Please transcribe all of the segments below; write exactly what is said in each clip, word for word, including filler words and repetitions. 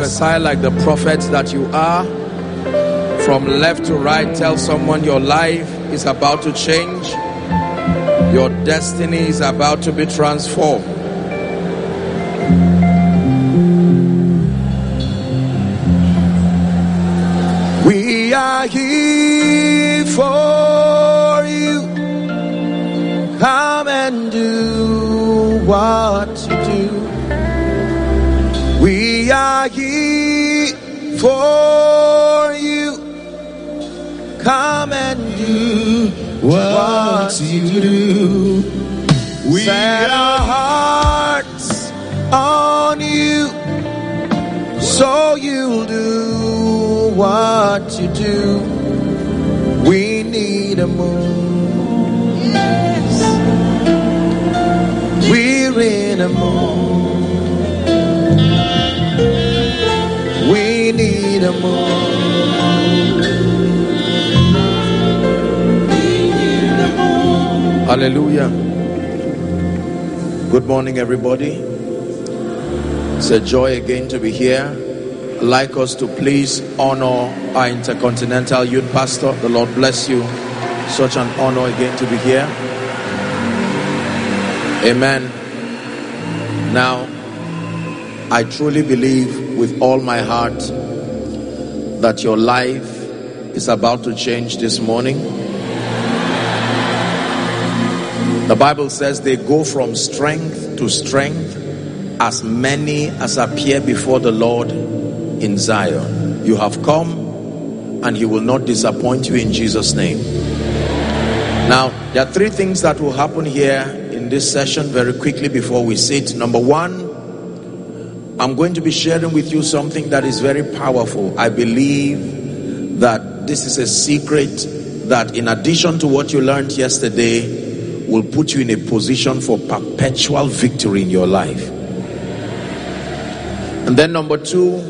prophesy like the prophets that you are. From left to right, tell someone your life is about to change. Your destiny is about to be transformed. We are here for you. Come and do what you do. We are here for you. Come and do what you do. We set our hearts on you, so you'll do what you do. We need a move. Yes. We're in a move. We need a move. Hallelujah. Good morning, everybody. It's a joy again to be here. I'd like us to please honor our Intercontinental Youth Pastor. The Lord bless you. Such an honor again to be here. Amen. Now, I truly believe with all my heart that your life is about to change this morning. The Bible says they go from strength to strength, as many as appear before the Lord in Zion. You have come, and He will not disappoint you in Jesus' name. Now, there are three things that will happen here in this session very quickly before we sit. Number one, I'm going to be sharing with you something that is very powerful. I believe that this is a secret that, in addition to what you learned yesterday, will put you in a position for perpetual victory in your life. And then number two,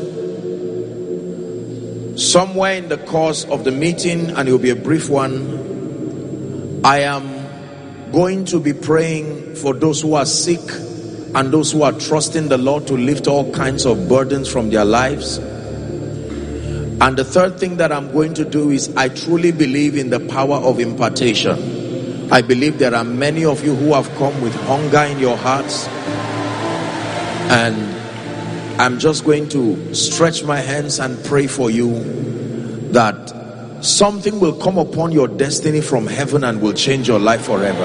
somewhere in the course of the meeting, and it will be a brief one, I am going to be praying for those who are sick and those who are trusting the Lord to lift all kinds of burdens from their lives. And the third thing that I'm going to do is, I truly believe in the power of impartation. I believe there are many of you who have come with hunger in your hearts, and I'm just going to stretch my hands and pray for you that something will come upon your destiny from heaven and will change your life forever.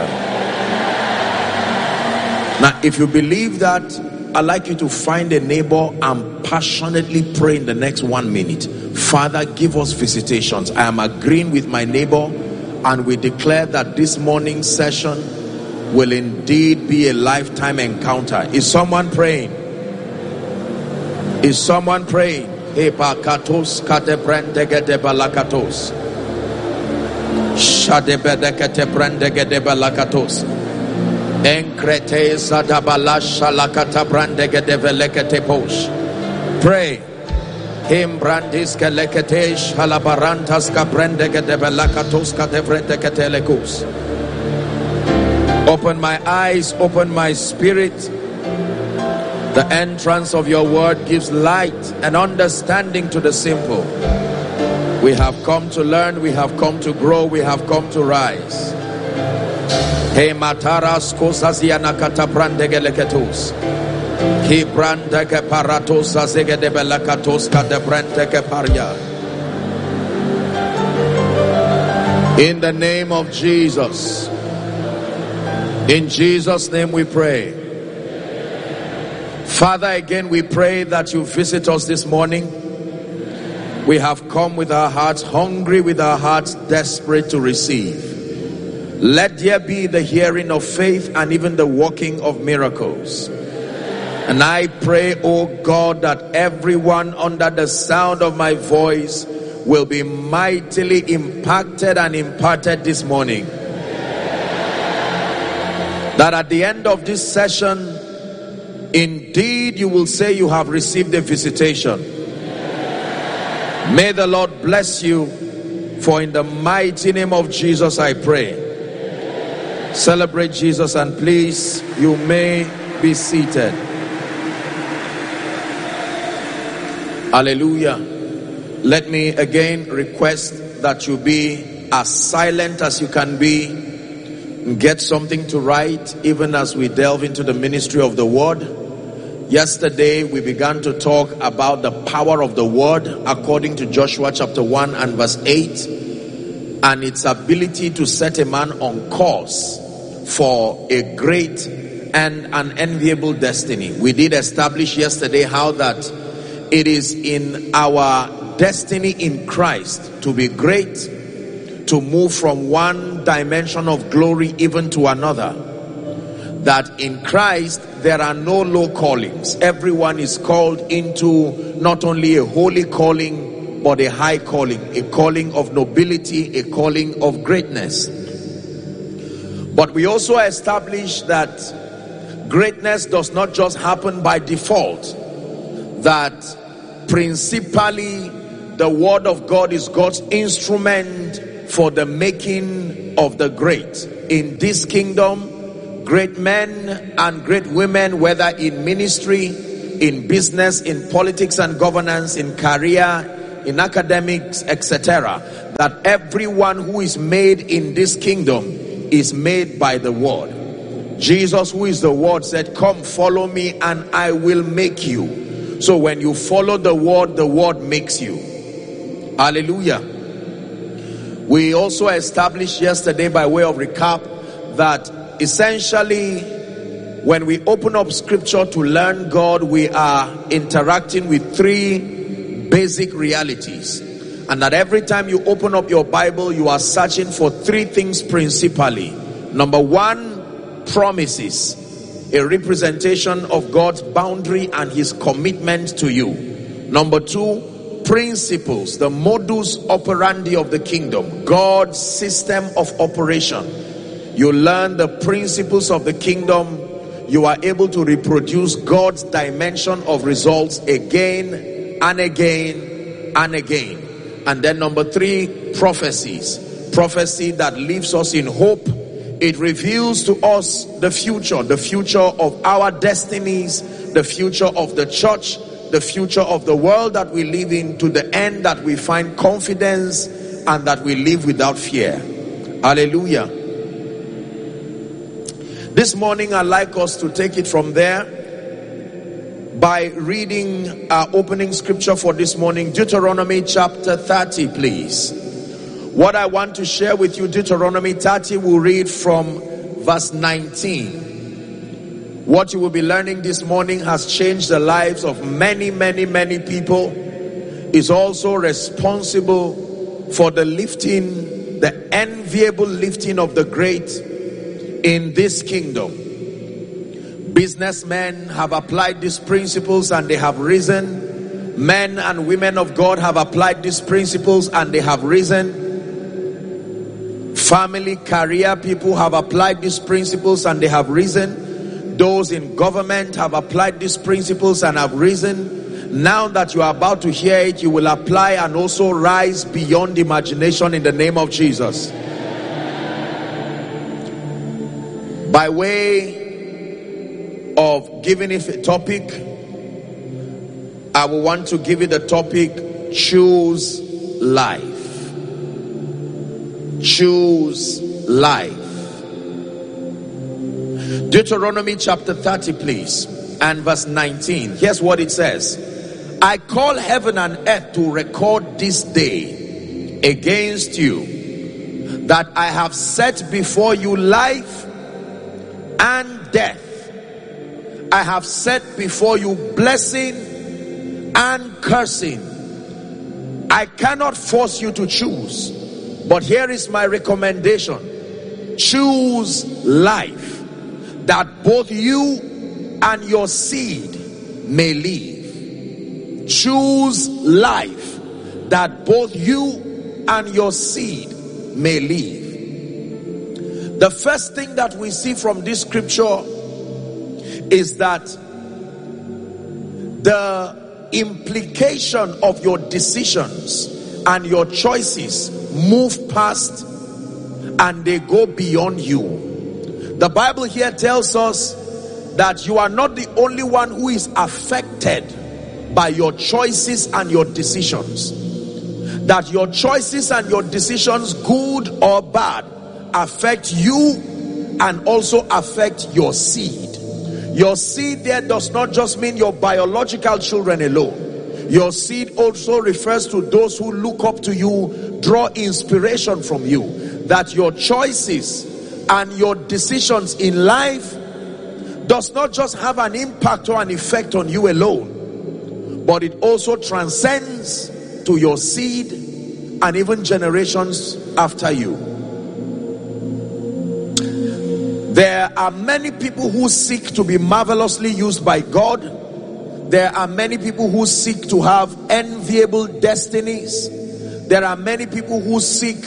Now, if you believe that, I'd like you to find a neighbor and passionately pray in the next one minute. Father, give us visitations. I am agreeing with my neighbor, and we declare that this morning's session will indeed be a lifetime encounter. Is someone praying? Is someone praying? Epakatos katebrendegede balakatos. Shadebedekete brendegede balakatos. Enkrete zadabalasha lakata brendegede velekete posh. Pray. Him brandis keleketesh halabarantas kabrendegede balakatos katevrendegete lekus. Open my eyes, open my spirit. The entrance of your word gives light and understanding to the simple. We have come to learn, we have come to grow, we have come to rise. He mataras kosaziana katabrandegeleketus. He brandeke paratos azegedebelakatos kadebrandeke paria. In the name of Jesus. In Jesus' name we pray. Father, again we pray that you visit us this morning. We have come with our hearts hungry, with our hearts desperate to receive. Let there be the hearing of faith and even the working of miracles. And I pray, oh God, that everyone under the sound of my voice will be mightily impacted and imparted this morning. That at the end of this session, indeed you will say you have received a visitation. May the Lord bless you, for in the mighty name of Jesus I pray. Celebrate Jesus, and please, you may be seated. Hallelujah. Let me again request that you be as silent as you can be. Get something to write even as we delve into the ministry of the word. Yesterday we began to talk about the power of the word according to Joshua chapter one and verse eight, and its ability to set a man on course for a great and an enviable destiny. We did establish yesterday how that it is in our destiny in Christ to be great, to move from one dimension of glory even to another. That in Christ there are no low callings. Everyone is called into not only a holy calling but a high calling, a calling of nobility, a calling of greatness. But we also established that greatness does not just happen by default, that principally the word of God is God's instrument for the making of the great. In this kingdom, great men and great women, whether in ministry, in business, in politics and governance, in career, in academics, et cetera, that everyone who is made in this kingdom is made by the word. Jesus, who is the word, said, "Come, follow me and I will make you." So when you follow the word, the word makes you. Hallelujah. We also established yesterday, by way of recap, that essentially when we open up scripture to learn God, we are interacting with three basic realities, and that every time you open up your Bible, you are searching for three things principally. Number one, promises, a representation of God's boundary and his commitment to you. Number two, principles, the modus operandi of the kingdom, God's system of operation. You learn the principles of the kingdom, you are able to reproduce God's dimension of results again and again and again. And then number three, prophecies, prophecy that leaves us in hope. It reveals to us the future, the future of our destinies, the future of the church, the future of the world that we live in, to the end that we find confidence and that we live without fear. Hallelujah. This morning I'd like us to take it from there by reading our opening scripture for this morning, Deuteronomy chapter thirty, please. What I want to share with you, Deuteronomy thirty, we'll read from verse nineteen. What you will be learning this morning has changed the lives of many, many, many people. Is also responsible for the lifting, the enviable lifting of the great in this kingdom. Businessmen have applied these principles and they have risen. Men and women of God have applied these principles and they have risen. Family, career people have applied these principles and they have risen. Those in government have applied these principles and have risen. Now that you are about to hear it, you will apply and also rise beyond imagination in the name of Jesus. By way of giving it a topic, I will want to give it the topic, choose life. Choose life. Deuteronomy chapter thirty, please, and verse nineteen. Here's what it says. I call heaven and earth to record this day against you, that I have set before you life and death. I have set before you blessing and cursing. I cannot force you to choose, but here is my recommendation. Choose life, that both you and your seed may live. Choose life, that both you and your seed may live. The first thing that we see from this scripture is that the implication of your decisions and your choices move past and they go beyond you. The Bible here tells us that you are not the only one who is affected by your choices and your decisions. That your choices and your decisions, good or bad, affect you and also affect your seed. Your seed there does not just mean your biological children alone. Your seed also refers to those who look up to you, draw inspiration from you. That your choices and your decisions in life does not just have an impact or an effect on you alone, but it also transcends to your seed and even generations after you. There are many people who seek to be marvelously used by God. There are many people who seek to have enviable destinies. There are many people who seek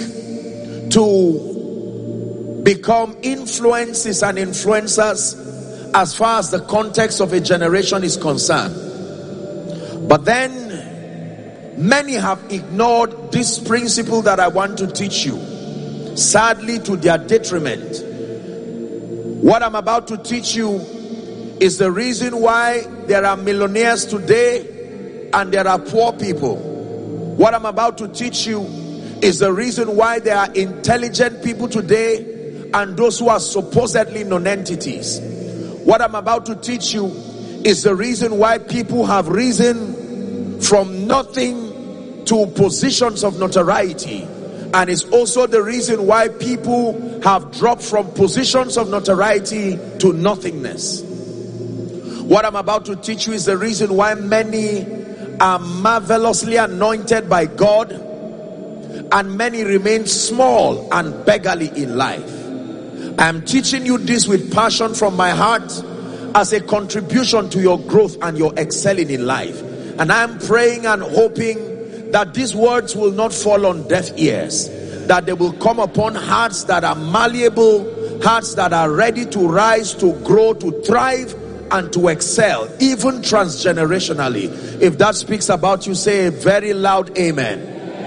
to become influences and influencers as far as the context of a generation is concerned. But then many have ignored this principle that I want to teach you, sadly to their detriment. What I'm about to teach you is the reason why there are millionaires today and there are poor people. What I'm about to teach you is the reason why there are intelligent people today and those who are supposedly non-entities. What I'm about to teach you is the reason why people have risen from nothing to positions of notoriety, and it's also the reason why people have dropped from positions of notoriety to nothingness. What I'm about to teach you is the reason why many are marvelously anointed by God and many remain small and beggarly in life. I'm teaching you this with passion from my heart as a contribution to your growth and your excelling in life. And I'm praying and hoping that these words will not fall on deaf ears, that they will come upon hearts that are malleable, hearts that are ready to rise, to grow, to thrive, and to excel, even transgenerationally. If that speaks about you, say a very loud amen.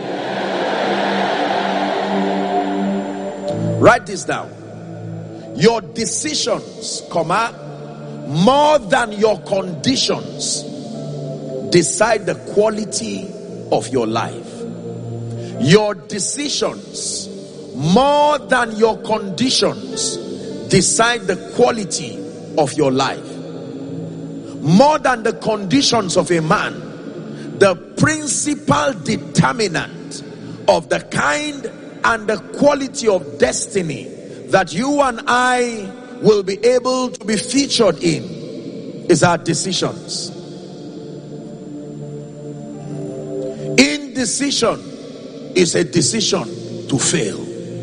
Write this down. Your decisions, comma, more than your conditions, decide the quality of your life. Your decisions, more than your conditions, decide the quality of your life. More than the conditions of a man, the principal determinant of the kind and the quality of destiny that you and I will be able to be featured in is our decisions. Indecision is a decision to fail.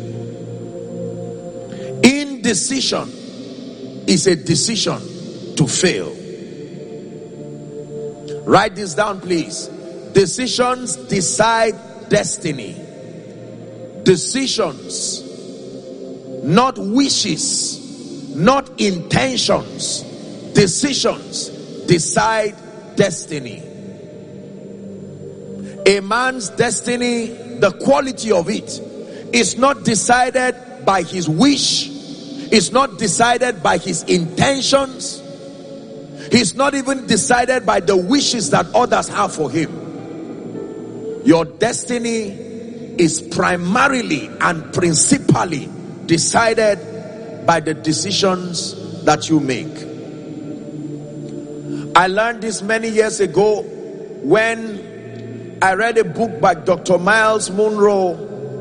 Indecision is a decision to fail. Write this down, please. Decisions decide destiny. Decisions, not wishes, not intentions. Decisions decide destiny. A man's destiny, the quality of it, is not decided by his wish. It's not decided by his intentions. He's not even decided by the wishes that others have for him. Your destiny is primarily and principally decided by the decisions that you make. I learned this many years ago when I read a book by Doctor Miles Monroe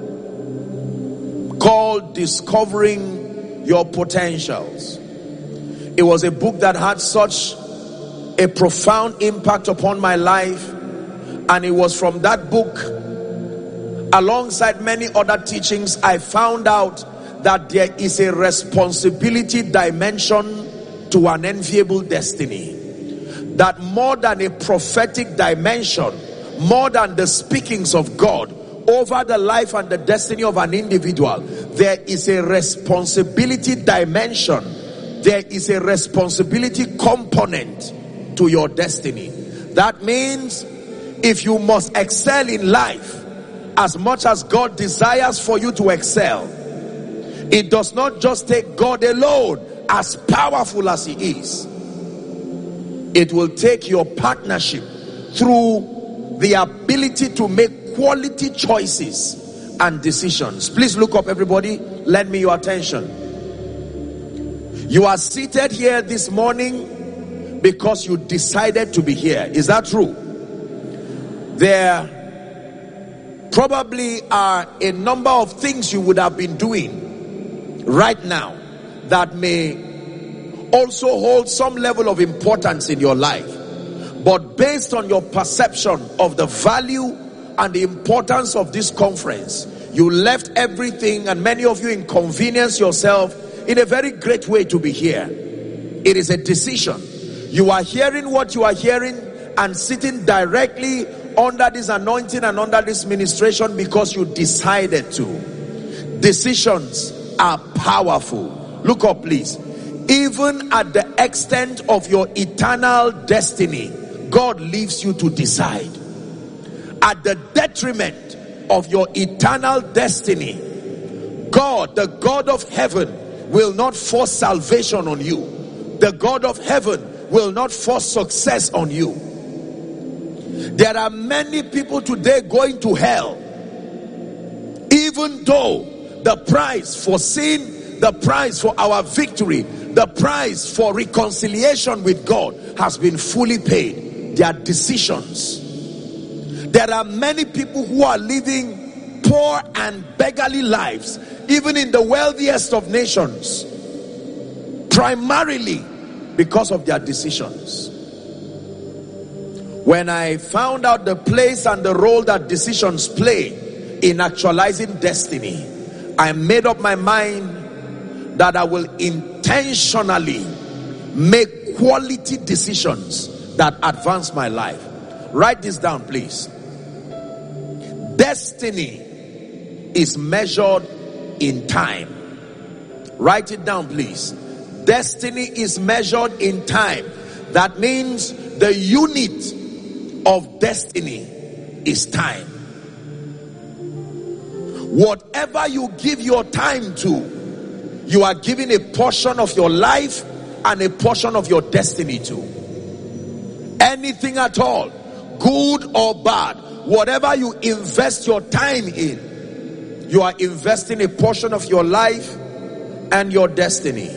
called Discovering Your Potentials. It was a book that had such a profound impact upon my life, and it was from that book, alongside many other teachings, I found out that there is a responsibility dimension to an enviable destiny. That more than a prophetic dimension, more than the speakings of God over the life and the destiny of an individual, there is a responsibility dimension. There is a responsibility component to your destiny. That means if you must excel in life as much as God desires for you to excel, it does not just take God alone, as powerful as he is. It will take your partnership through the ability to make quality choices and decisions. Please look up, everybody. Lend me your attention. You are seated here this morning because you decided to be here. Is that true? There probably are a number of things you would have been doing right now that may also hold some level of importance in your life. But based on your perception of the value and the importance of this conference, you left everything, and many of you inconvenience yourself in a very great way to be here. It is a decision. You are hearing what you are hearing and sitting directly under this anointing and under this ministration because you decided to. Decisions are powerful. Look up, please. Even at the extent of your eternal destiny, God leaves you to decide. At the detriment of your eternal destiny, God, the God of heaven, will not force salvation on you. The God of heaven will not force success on you. There are many people today going to hell, even though the price for sin, the price for our victory, the price for reconciliation with God has been fully paid. Their decisions. There are many people who are living poor and beggarly lives, even in the wealthiest of nations, primarily because of their decisions. When I found out the place and the role that decisions play in actualizing destiny, I made up my mind that I will intentionally make quality decisions that advance my life. Write this down, please. Destiny is measured in time. Write it down, please. Destiny is measured in time. That means the unit of destiny is time. Whatever you give your time to, you are giving a portion of your life and a portion of your destiny to. Anything at all, good or bad, whatever you invest your time in, you are investing a portion of your life and your destiny.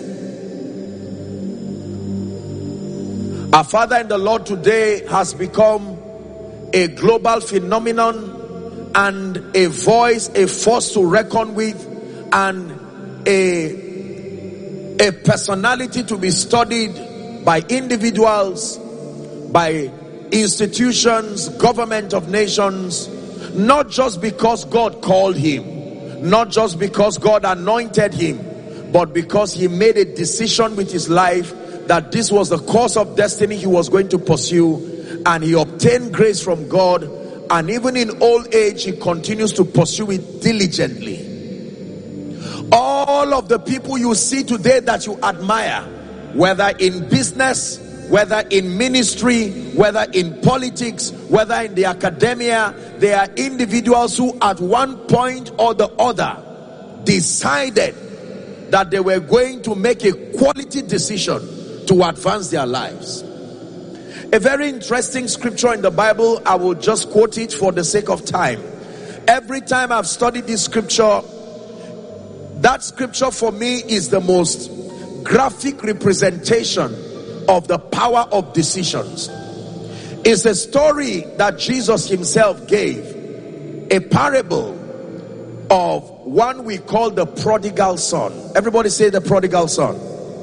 Our Father in the Lord today has become a global phenomenon and a voice, a force to reckon with, and a, a personality to be studied by individuals, by institutions, government of nations, not just because God called him, not just because God anointed him, but because he made a decision with his life that this was the course of destiny he was going to pursue, and he obtained grace from God, and even in old age he continues to pursue it diligently. All of the people you see today that you admire, whether in business, whether in ministry, whether in politics, whether in the academia, they are individuals who at one point or the other decided that they were going to make a quality decision to advance their lives. A very interesting scripture in the Bible, I will just quote it for the sake of time. Every time I've studied this scripture, that scripture for me is the most graphic representation of the power of decisions. It's a story that Jesus himself gave, a parable of one we call the prodigal son. Everybody say the prodigal son.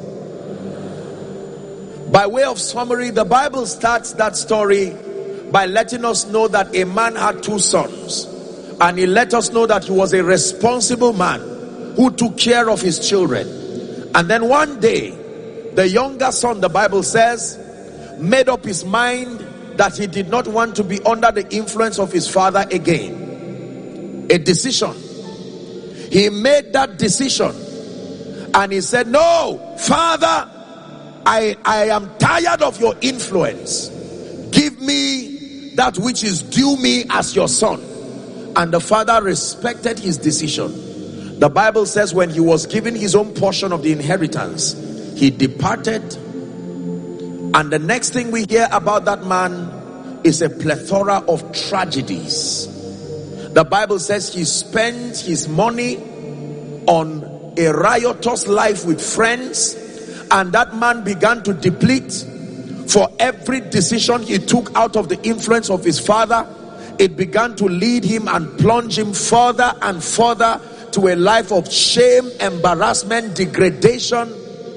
By way of summary, the Bible starts that story by letting us know that a man had two sons, and he let us know that he was a responsible man who took care of his children. And then one day, the younger son, the Bible says, made up his mind that he did not want to be under the influence of his father again. A decision. He made that decision, and he said, "No, Father, I, I am tired of your influence. Give me that which is due me as your son." And the father respected his decision. The Bible says when he was given his own portion of the inheritance, he departed. And the next thing we hear about that man is a plethora of tragedies. The Bible says he spent his money on a riotous life with friends, and that man began to deplete. For every decision he took out of the influence of his father, it began to lead him and plunge him further and further to a life of shame, embarrassment, degradation,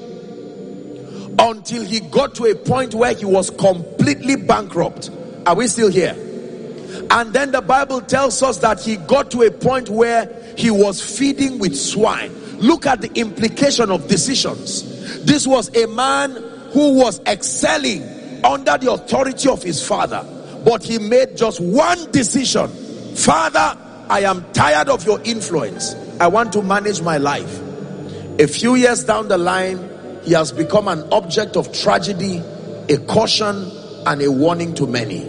until he got to a point where he was completely bankrupt. Are we still here? And then the Bible tells us that he got to a point where he was feeding with swine. Look at the implication of decisions. This was a man who was excelling under the authority of his father, but he made just one decision. Father, I am tired of your influence. I want to manage my life. A few years down the line, he has become an object of tragedy, a caution, and a warning to many.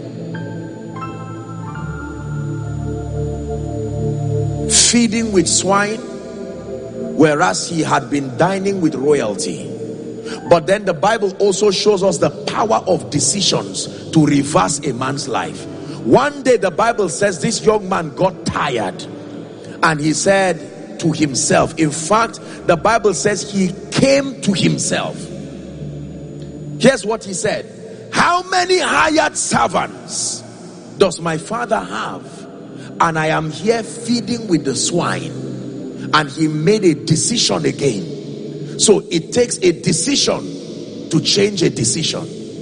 Feeding with swine, whereas he had been dining with royalty. But then the Bible also shows us the power of decisions to reverse a man's life. One day the Bible says this young man got tired, and he said to himself, in fact the Bible says he came to himself. Here's what he said: how many hired servants does my father have, and I am here feeding with the swine? And he made a decision again. So it takes a decision to change a decision.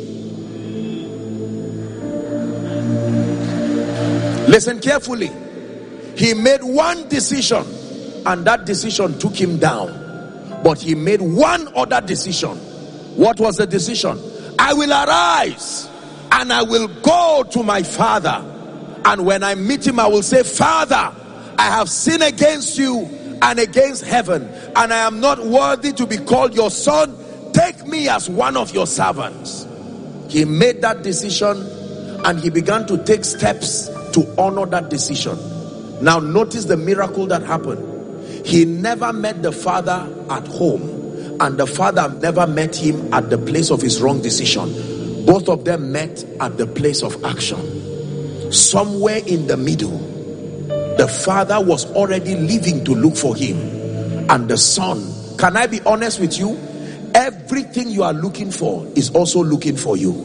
Listen carefully. He made one decision, and that decision took him down. But he made one other decision. What was the decision? I will arise and I will go to my father, and when I meet him I will say, Father, I have sinned against you and against heaven, and I am not worthy to be called your son. Take me as one of your servants. He made that decision, and he began to take steps to honor that decision. Now notice the miracle that happened. He never met the father at home, and the father never met him at the place of his wrong decision. Both of them met at the place of action. Somewhere in the middle, the father was already leaving to look for him, and the son, can I be honest with you? Everything you are looking for is also looking for you.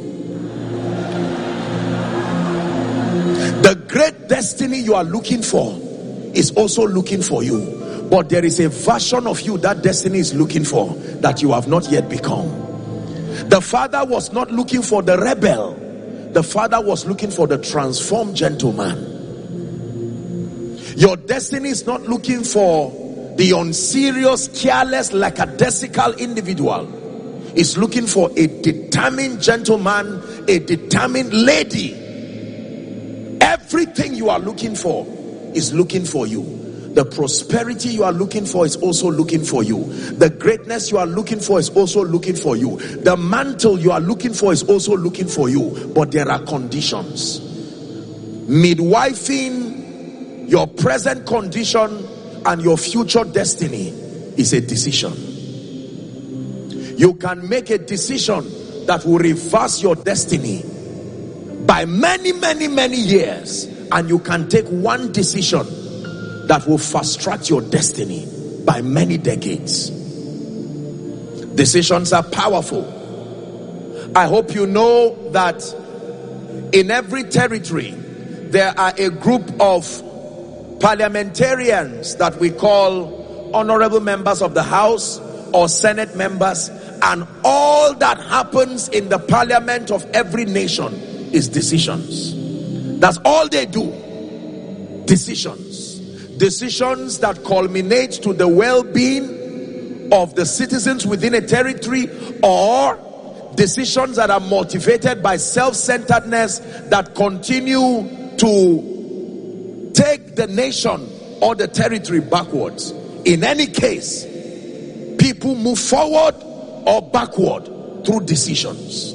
The great destiny you are looking for is also looking for you. But there is a version of you that destiny is looking for that you have not yet become. The father was not looking for the rebel. The father was looking for the transformed gentleman. Your destiny is not looking for the unserious, careless, lackadaisical individual. It's looking for a determined gentleman, a determined lady. Everything you are looking for is looking for you. The prosperity you are looking for is also looking for you. The greatness you are looking for is also looking for you. The mantle you are looking for is also looking for you. But there are conditions. Midwifing your present condition and your future destiny is a decision. You can make a decision that will reverse your destiny by many, many, many years, and you can take one decision that will fast track your destiny by many decades. Decisions are powerful. I hope you know that in every territory there are a group of parliamentarians that we call honorable members of the House or Senate members, and all that happens in the parliament of every nation is decisions. That's all they do. Decisions. Decisions that culminate to the well-being of the citizens within a territory, or decisions that are motivated by self-centeredness that continue to take the nation or the territory backwards. In any case, people move forward or backward through decisions.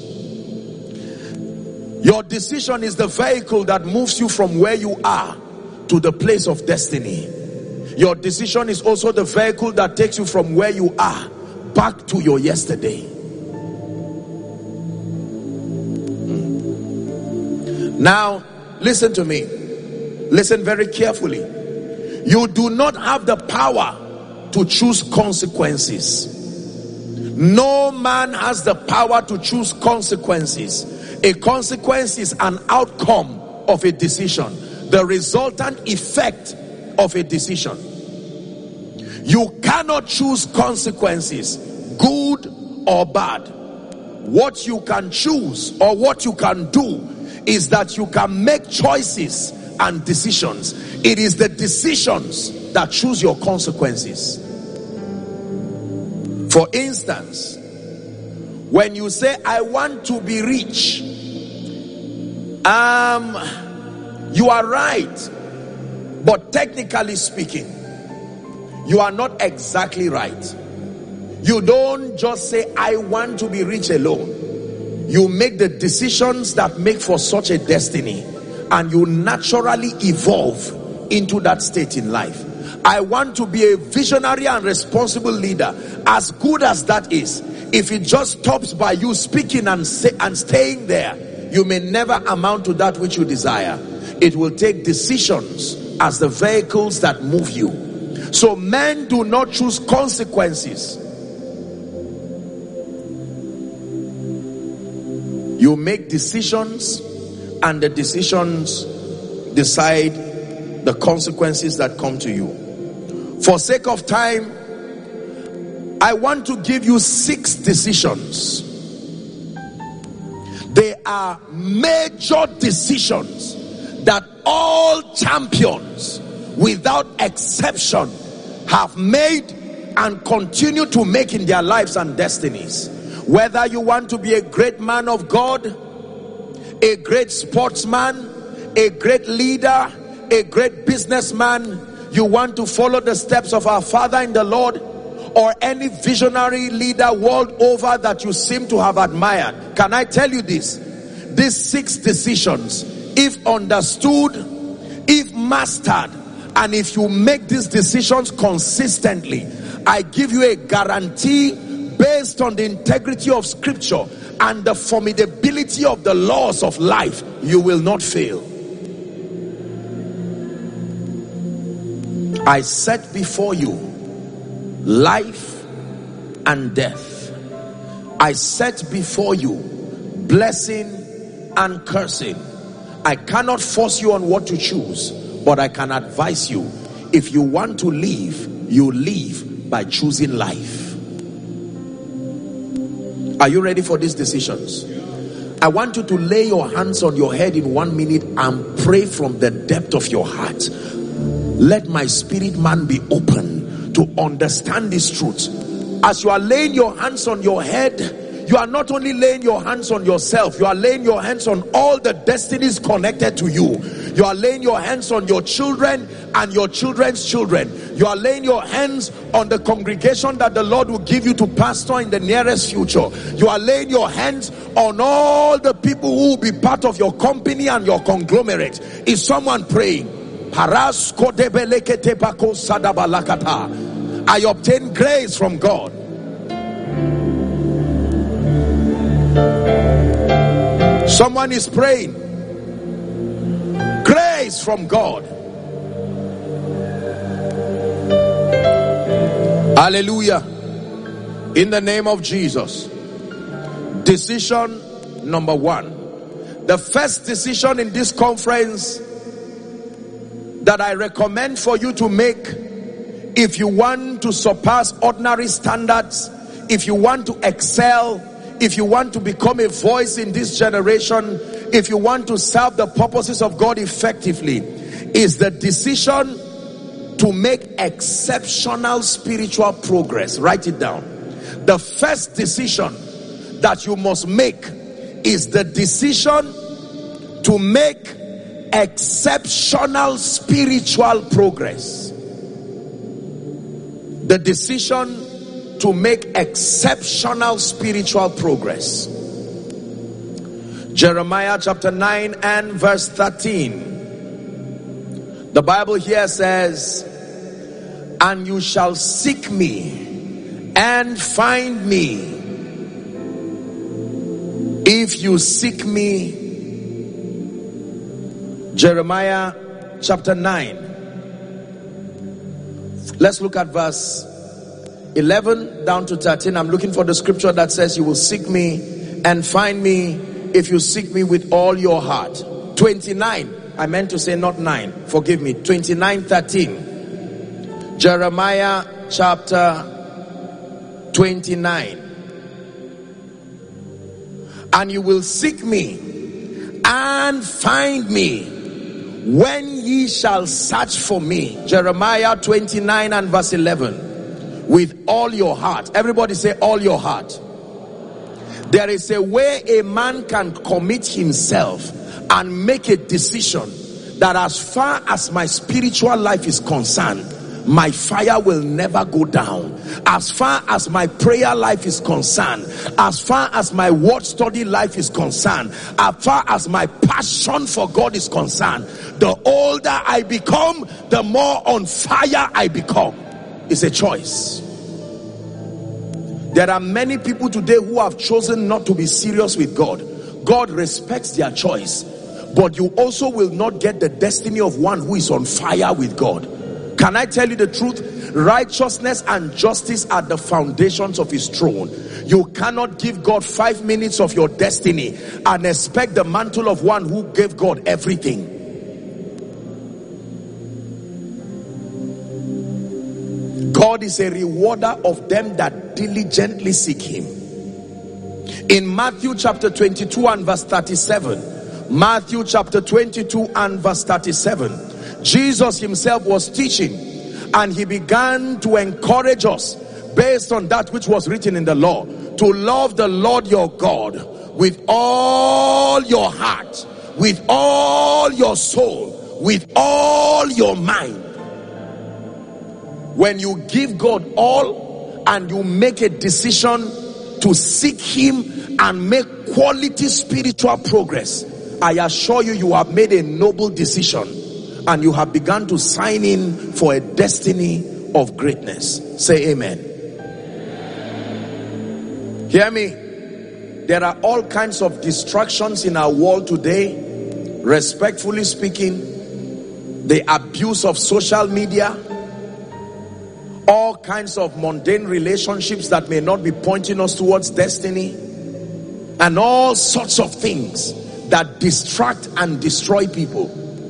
Your decision is the vehicle that moves you from where you are to the place of destiny. Your decision is also the vehicle that takes you from where you are back to your yesterday. Now, listen to me. Listen very carefully. You do not have the power to choose consequences. No man has the power to choose consequences. A consequence is an outcome of a decision, the resultant effect of a decision. You cannot choose consequences, good or bad. What you can choose or what you can do is that you can make choices and decisions. It is the decisions that choose your consequences. For instance, when you say, I want to be rich, um, you are right, but technically speaking, you are not exactly right. You don't just say, I want to be rich alone. You make the decisions that make for such a destiny, and you naturally evolve into that state in life. I want to be a visionary and responsible leader. As good as that is, if it just stops by you speaking and say, and staying there, you may never amount to that which you desire. It will take decisions as the vehicles that move you. So men do not choose consequences. You make decisions, and the decisions decide the consequences that come to you. For sake of time, I want to give you six decisions. They are major decisions that all champions, without exception, have made and continue to make in their lives and destinies. Whether you want to be a great man of God, a great sportsman, a great leader, a great businessman, you want to follow the steps of our Father in the Lord, or any visionary leader world over that you seem to have admired, can I tell you this? These six decisions, if understood, if mastered, and if you make these decisions consistently, I give you a guarantee based on the integrity of scripture and the formidability of the laws of life, you will not fail. I set before you life and death. I set before you blessing and cursing. I cannot force you on what to choose, but I can advise you. If you want to live, you live by choosing life. Are you ready for these decisions? I want you to lay your hands on your head in one minute and pray from the depth of your heart. Let my spirit man be open to understand this truth. As you are laying your hands on your head, you are not only laying your hands on yourself, you are laying your hands on all the destinies connected to you. You are laying your hands on your children and your children's children. You are laying your hands on the congregation that the Lord will give you to pastor in the nearest future. You are laying your hands on all the people who will be part of your company and your conglomerate. Is someone praying? I obtain grace from God. Someone is praying. Grace from God. Hallelujah. In the name of Jesus. Decision number one. The first decision in this conference that I recommend for you to make, if you want to surpass ordinary standards, if you want to excel, if you want to become a voice in this generation, if you want to serve the purposes of God effectively, is the decision to make exceptional spiritual progress. Write it down. The first decision that you must make is the decision to make exceptional spiritual progress. The decision to make exceptional spiritual progress. Jeremiah chapter nine and verse thirteen. The Bible here says, and you shall seek me and find me if you seek me Jeremiah chapter nine. Let's look at verse eleven down to thirteen. I'm looking for the scripture that says, you will seek me and find me if you seek me with all your heart. twenty-nine. I meant to say not nine. Forgive me. twenty-nine thirteen. Jeremiah chapter twenty-nine. And you will seek me and find me when ye shall search for me. Jeremiah twenty-nine and verse eleven. With all your heart. Everybody say all your heart. There is a way a man can commit himself and make a decision that as far as my spiritual life is concerned, my fire will never go down. As far as my prayer life is concerned, as far as my word study life is concerned, as far as my passion for God is concerned, the older I become, the more on fire I become. It's a choice. There are many people today who have chosen not to be serious with God. God respects their choice, but you also will not get the destiny of one who is on fire with God. Can I tell you the truth? Righteousness and justice are the foundations of his throne. You cannot give God five minutes of your destiny and expect the mantle of one who gave God everything. God is a rewarder of them that diligently seek him. In Matthew chapter twenty-two and verse thirty-seven, Matthew chapter twenty-two and verse thirty-seven, Jesus himself was teaching and he began to encourage us based on that which was written in the law, to love the Lord your God with all your heart, with all your soul, with all your mind. When you give God all and you make a decision to seek him and make quality spiritual progress, I assure you, you have made a noble decision and you have begun to sign in for a destiny of greatness. Say amen. Hear me. There are all kinds of distractions in our world today. Respectfully speaking, the abuse of social media, all kinds of mundane relationships that may not be pointing us towards destiny, and all sorts of things that distract and destroy people.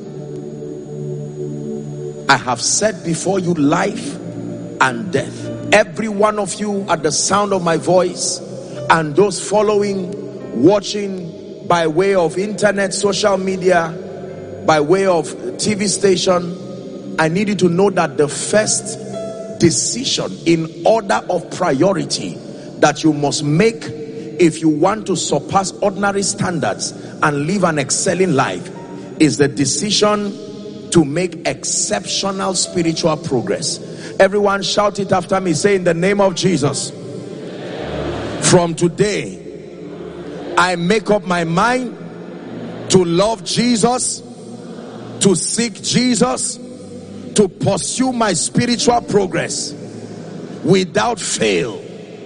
I have set before you life and death. Every one of you at the sound of my voice, and those following, watching by way of internet, social media, by way of T V station, I need you to know that the first decision in order of priority that you must make if you want to surpass ordinary standards and live an excelling life is the decision to make exceptional spiritual progress. Everyone shout it after me. Say, in the name of Jesus, from today I make up my mind to love Jesus, to seek Jesus, to pursue my spiritual progress without fail.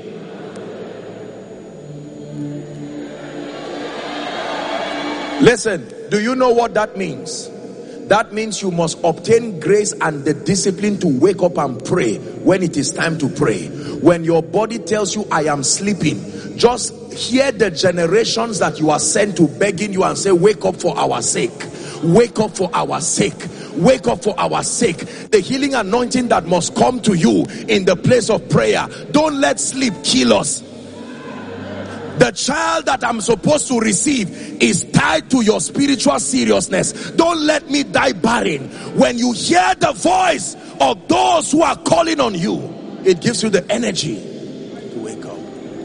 Listen, do you know what that means? That means you must obtain grace and the discipline to wake up and pray when it is time to pray. When your body tells you, I am sleeping, just hear the generations that you are sent to begging you and say, wake up for our sake. Wake up for our sake. Wake up for our sake. The healing anointing that must come to you in the place of prayer. Don't let sleep kill us. The child that I'm supposed to receive is tied to your spiritual seriousness. Don't let me die barren. When you hear the voice of those who are calling on you, it gives you the energy to wake up.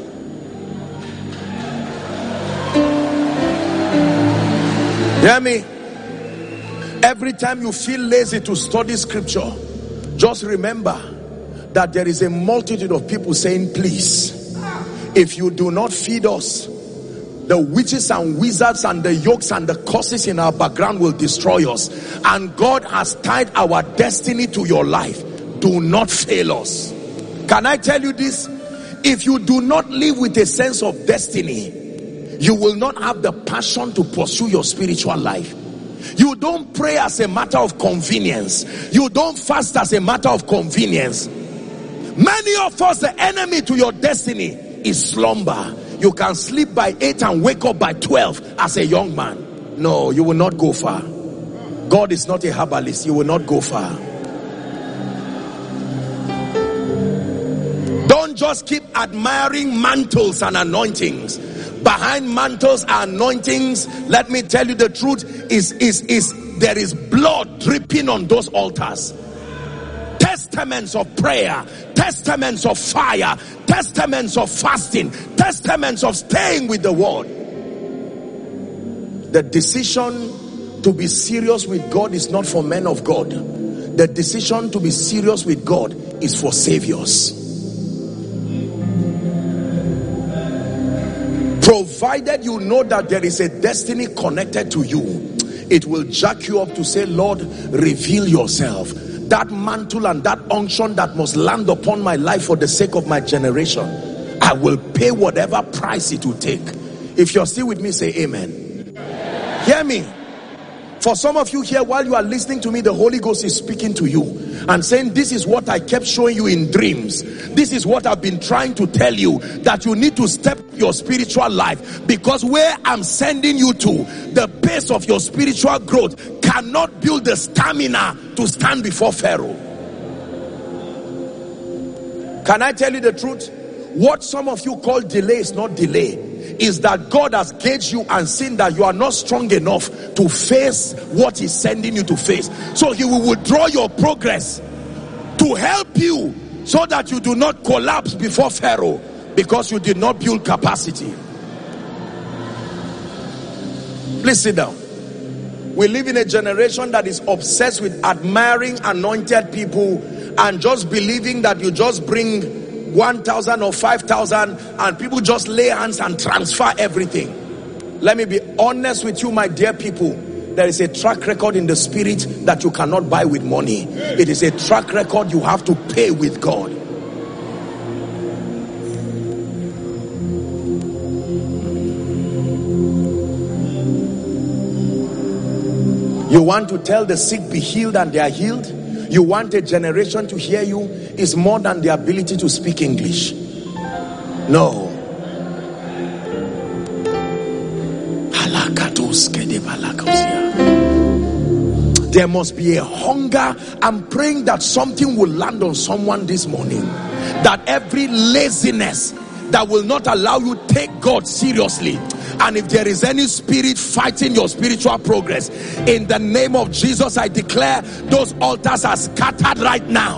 Hear me? Every time you feel lazy to study scripture, just remember that there is a multitude of people saying, please, if you do not feed us, the witches and wizards and the yokes and the curses in our background will destroy us. And God has tied our destiny to your life. Do not fail us. Can I tell you this? If you do not live with a sense of destiny, you will not have the passion to pursue your spiritual life. You don't pray as a matter of convenience. You don't fast as a matter of convenience. Many of us, the enemy to your destiny is slumber. You can sleep by eight and wake up by twelve as a young man. No, you will not go far. God is not a herbalist. You will not go far. Don't just keep admiring mantles and anointings. Behind mantles and anointings, let me tell you the truth, is, is, is there is blood dripping on those altars. Testaments of prayer, testaments of fire, testaments of fasting, testaments of staying with the word. The decision to be serious with God is not for men of God. The decision to be serious with God is for saviors. Provided you know that there is a destiny connected to you, it will jack you up to say, Lord, reveal yourself. That mantle and that unction that must land upon my life for the sake of my generation, I will pay whatever price it will take. If you're still with me, say amen. Amen. Hear me. For some of you here, while you are listening to me, the Holy Ghost is speaking to you and saying, this is what I kept showing you in dreams. This is what I've been trying to tell you, that you need to step your spiritual life, because where I'm sending you to, the pace of your spiritual growth cannot build the stamina to stand before Pharaoh. Can I tell you the truth? What some of you call delay is not delay. Is that God has gauged you and seen that you are not strong enough to face what he's sending you to face. So he will withdraw your progress to help you so that you do not collapse before Pharaoh because you did not build capacity. Please sit down. We live in a generation that is obsessed with admiring anointed people and just believing that you just bring one thousand or five thousand and people just lay hands and transfer everything. Let me be honest with you, my dear people. There is a track record in the spirit that you cannot buy with money. It is a track record you have to pay with God. You want to tell the sick be healed and they are healed? You want a generation to hear you? Is more than the ability to speak English. No. There must be a hunger. I'm praying that something will land on someone this morning, that every laziness that will not allow you to take God seriously, and if there is any spirit fighting your spiritual progress, in the name of Jesus I declare those altars are scattered right now.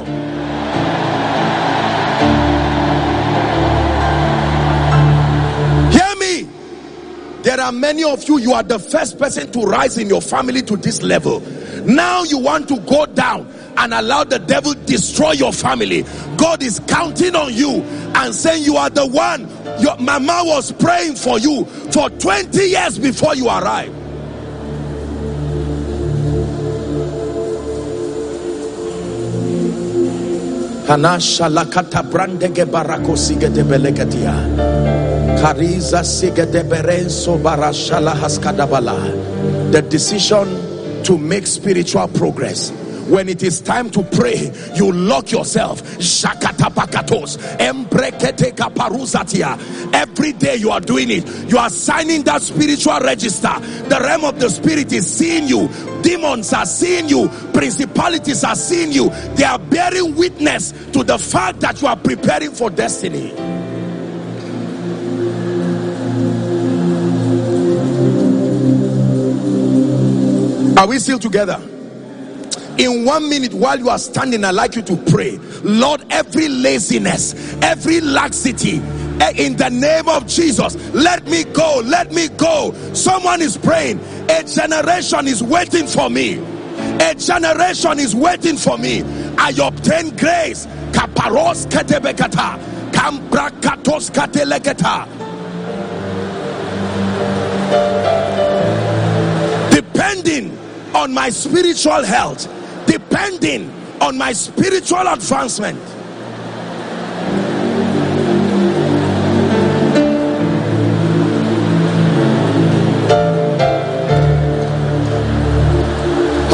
Hear me. There are many of you, you are the first person to rise in your family to this level. Now you want to go down and allow the devil destroy your family. God is counting on you and saying you are the one. Your mama was praying for you for twenty years before you arrived. The decision to make spiritual progress. When it is time to pray, you lock yourself. Every day you are doing it. You are signing that spiritual register. The realm of the spirit is seeing you. Demons are seeing you. Principalities are seeing you. They are bearing witness to the fact that you are preparing for destiny. Are we still together? In one minute, while you are standing, I'd like you to pray. Lord, every laziness, every laxity, in the name of Jesus, let me go, let me go. Someone is praying. A generation is waiting for me. A generation is waiting for me. I obtain grace. Kaparos ketebekata, kambrakatos kateleketa. Depending on my spiritual health, depending on my spiritual advancement.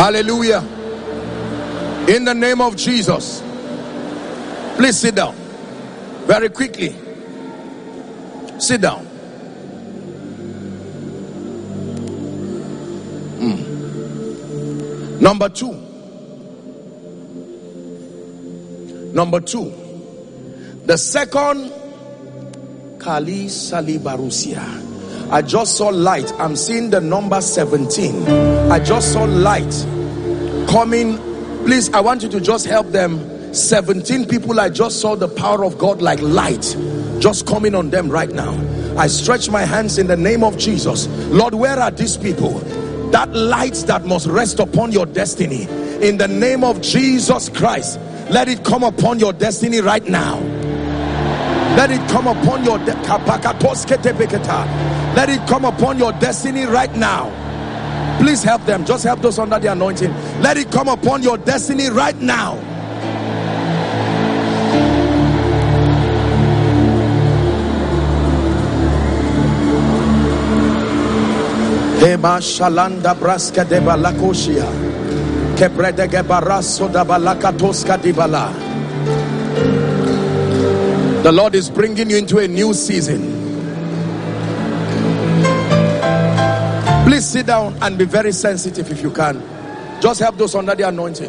Hallelujah. In the name of Jesus. Please sit down. Very quickly. Sit down. Mm. Number two. Number two. The second Kali Salibarusia. I just saw light. I'm seeing the number seventeen. I just saw light coming. Please, I want you to just help them. seventeen people, I just saw the power of God like light just coming on them right now. I stretch my hands in the name of Jesus. Lord, where are these people? That light that must rest upon your destiny, in the name of Jesus Christ, let it come upon your destiny right now. Let it come upon your de- let it come upon your destiny right now. Please help them. Just help those under the anointing. Let it come upon your destiny right now. Hema shalanda braska de balakoshia. Kebrede gebaraso da balakatoska dibala. The Lord is bringing you into a new season. Please sit down and be very sensitive if you can. Just help those under the anointing.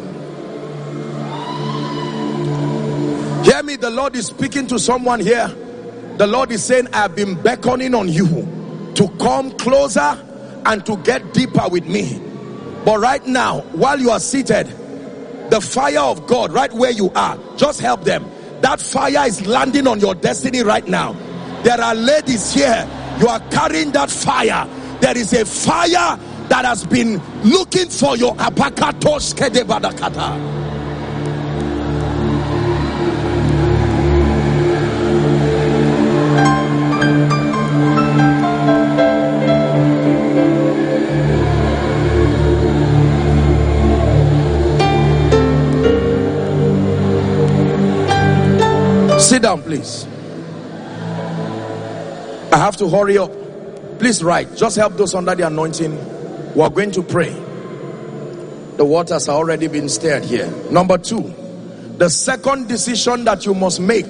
Hear me, the Lord is speaking to someone here. The Lord is saying, I have been beckoning on you to come closer and to get deeper with me. But right now, while you are seated, the fire of God right where you are, just help them. That fire is landing on your destiny right now. There are ladies here, you are carrying that fire. There is a fire that has been looking for your apakatos kedebadakata. Sit down, please. I have to hurry up. Please write. Just help those under the anointing. We are going to pray. The waters are already been stirred here. Number two, the second decision that you must make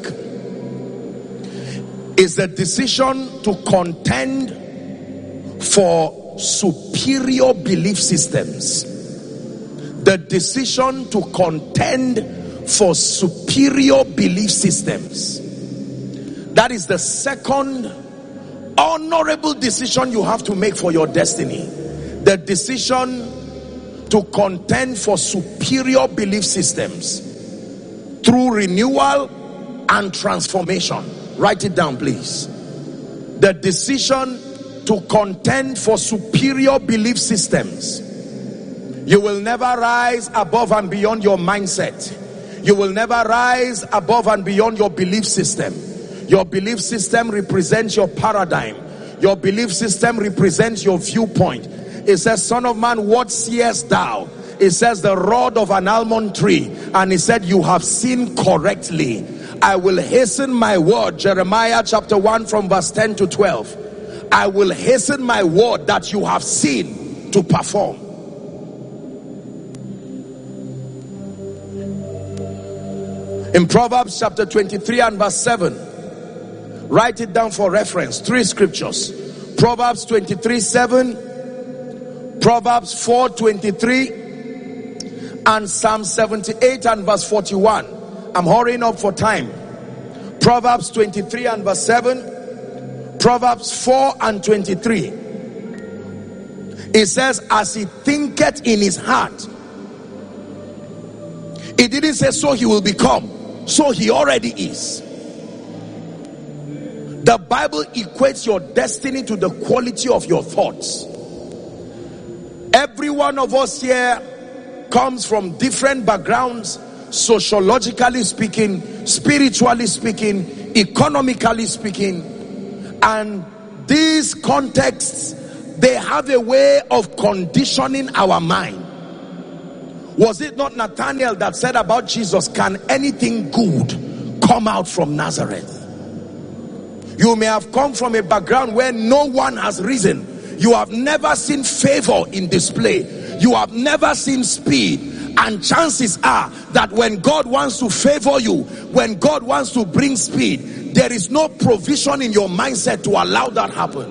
is the decision to contend for superior belief systems. The decision to contend for superior belief systems. That is the second honorable decision you have to make for your destiny. The decision to contend for superior belief systems through renewal and transformation. Write it down, please. The decision to contend for superior belief systems. You will never rise above and beyond your mindset. You will never rise above and beyond your belief system. Your belief system represents your paradigm. Your belief system represents your viewpoint. It says, son of man, what seest thou? It says the rod of an almond tree. And he said, you have seen correctly. I will hasten my word. Jeremiah chapter one from verse ten to twelve. I will hasten my word that you have seen to perform. In Proverbs chapter twenty-three and verse seven, write it down for reference. Three scriptures. Proverbs twenty-three seven, Proverbs four twenty-three, and Psalm seventy-eight and verse forty-one. I'm hurrying up for time. Proverbs twenty-three and verse seven, Proverbs four and twenty-three. It says, as he thinketh in his heart. It didn't say so he will become. So he already is. The Bible equates your destiny to the quality of your thoughts. Every one of us here comes from different backgrounds, sociologically speaking, spiritually speaking, economically speaking, and these contexts, they have a way of conditioning our mind. Was it not Nathanael that said about Jesus, can anything good come out from Nazareth? You may have come from a background where no one has risen. You have never seen favor in display. You have never seen speed. And chances are that when God wants to favor you, when God wants to bring speed, there is no provision in your mindset to allow that happen.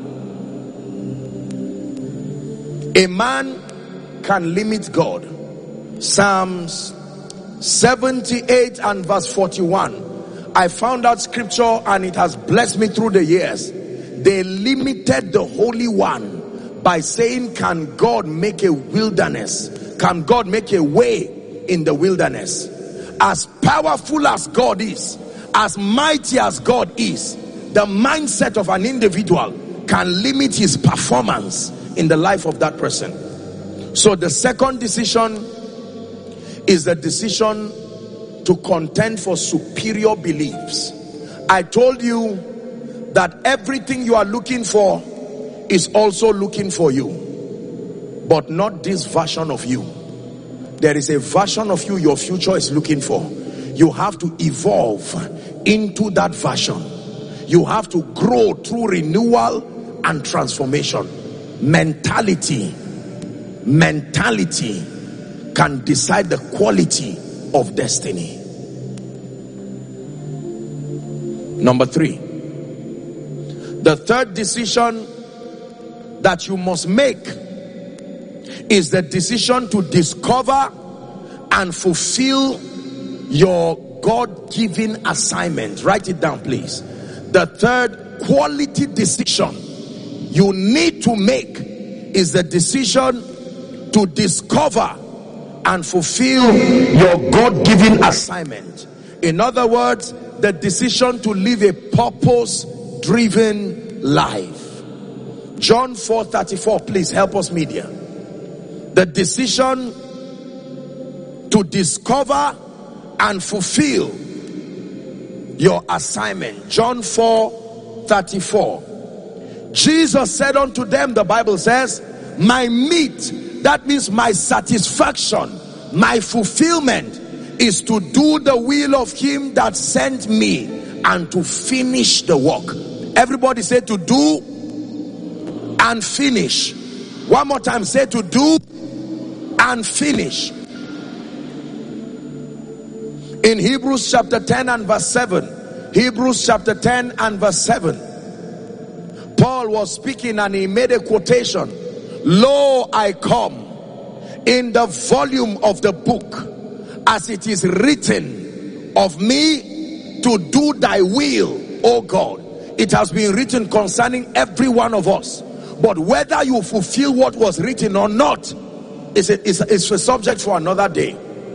A man can limit God. Psalms seventy-eight and verse forty-one. I found that scripture and it has blessed me through the years. They limited the Holy One by saying, can God make a wilderness? Can God make a way in the wilderness? As powerful as God is, as mighty as God is, the mindset of an individual can limit his performance in the life of that person. So the second decision is the decision to contend for superior beliefs. I told you that everything you are looking for is also looking for you, but not this version of you. There is a version of you your future is looking for. You have to evolve into that version. You have to grow through renewal and transformation. Mentality, mentality can decide the quality of destiny. Number three, the third decision that you must make is the decision to discover and fulfill your God-given assignment. Write it down, please. The third quality decision you need to make is the decision to discover and fulfill your God-given assignment. In other words, the decision to live a purpose-driven life. John four thirty-four, please help us, media. The decision to discover and fulfill your assignment. John four thirty-four. Jesus said unto them, the Bible says, my meat, that means my satisfaction, my fulfillment, is to do the will of him that sent me and to finish the work. Everybody say to do and finish. One more time, say to do and finish. In Hebrews chapter ten and verse seven, Hebrews chapter ten and verse seven, Paul was speaking and he made a quotation. Lo, I come in the volume of the book, as it is written of me, to do thy will, O God. It has been written concerning every one of us. But whether you fulfill what was written or not is a, is a, is a subject for another day.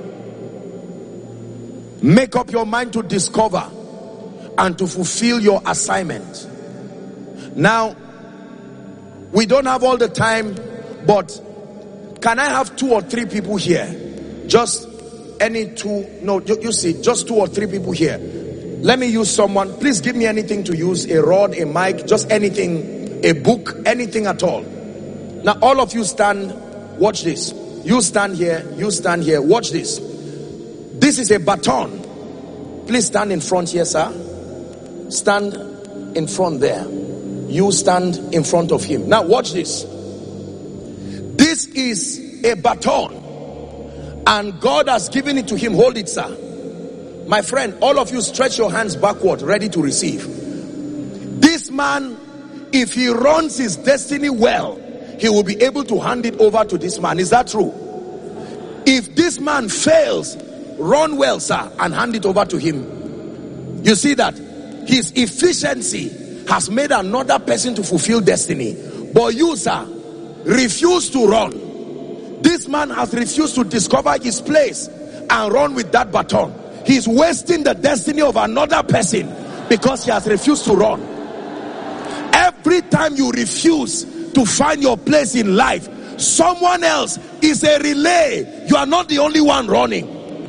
Make up your mind to discover and to fulfill your assignment. Now, we don't have all the time, but can I have two or three people here? Just any two, no, you, you see, just two or three people here. Let me use someone. Please give me anything to use, a rod, a mic, just anything, a book, anything at all. Now, all of you stand, watch this. You stand here, you stand here, watch this. This is a baton. Please stand in front here, sir. Stand in front there. You stand in front of him. Now watch this. This is a baton, and God has given it to him. Hold it, sir. My friend, all of you stretch your hands backward, ready to receive. This man, if he runs his destiny well, he will be able to hand it over to this man. Is that true? If this man fails, run well, sir, and hand it over to him. You see that his efficiency has made another person to fulfill destiny. But you, sir, refuse to run. This man has refused to discover his place and run with that baton. He's wasting the destiny of another person because he has refused to run. Every time you refuse to find your place in life, someone else is a relay. You are not the only one running.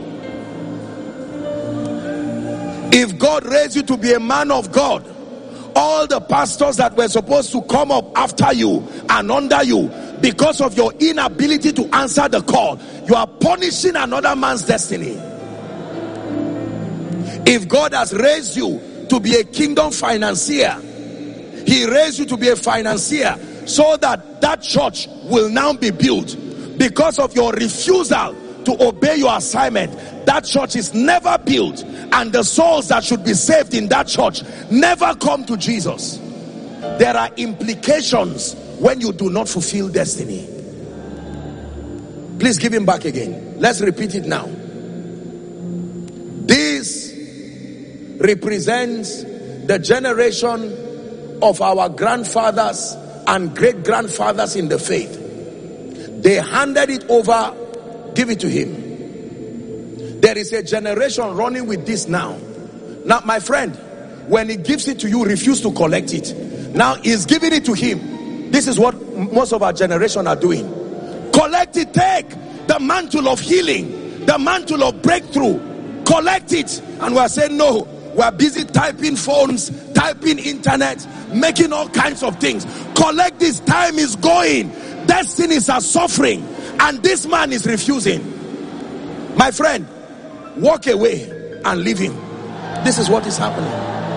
If God raised you to be a man of God, all the pastors that were supposed to come up after you and under you, because of your inability to answer the call, you are punishing another man's destiny. If God has raised you to be a kingdom financier, he raised you to be a financier so that that church will now be built. because of your refusal to obey your assignment, that church is never built, and the souls that should be saved in that church never come to Jesus. There are implications when you do not fulfill destiny. Please give him back again. Let's repeat it now. This represents the generation of our grandfathers and great grandfathers in the faith. They handed it over. Give it to him. There is a generation running with this now. Now, my friend, when he gives it to you, refuse to collect it. Now he's giving it to him. This is what most of our generation are doing. Collect it. Take the mantle of healing, the mantle of breakthrough. Collect it. And we are saying no. We are busy typing phones, typing internet, making all kinds of things. Collect this. Time is going. Destinies are suffering, and this man is refusing. My friend, walk away and leave him. This is what is happening.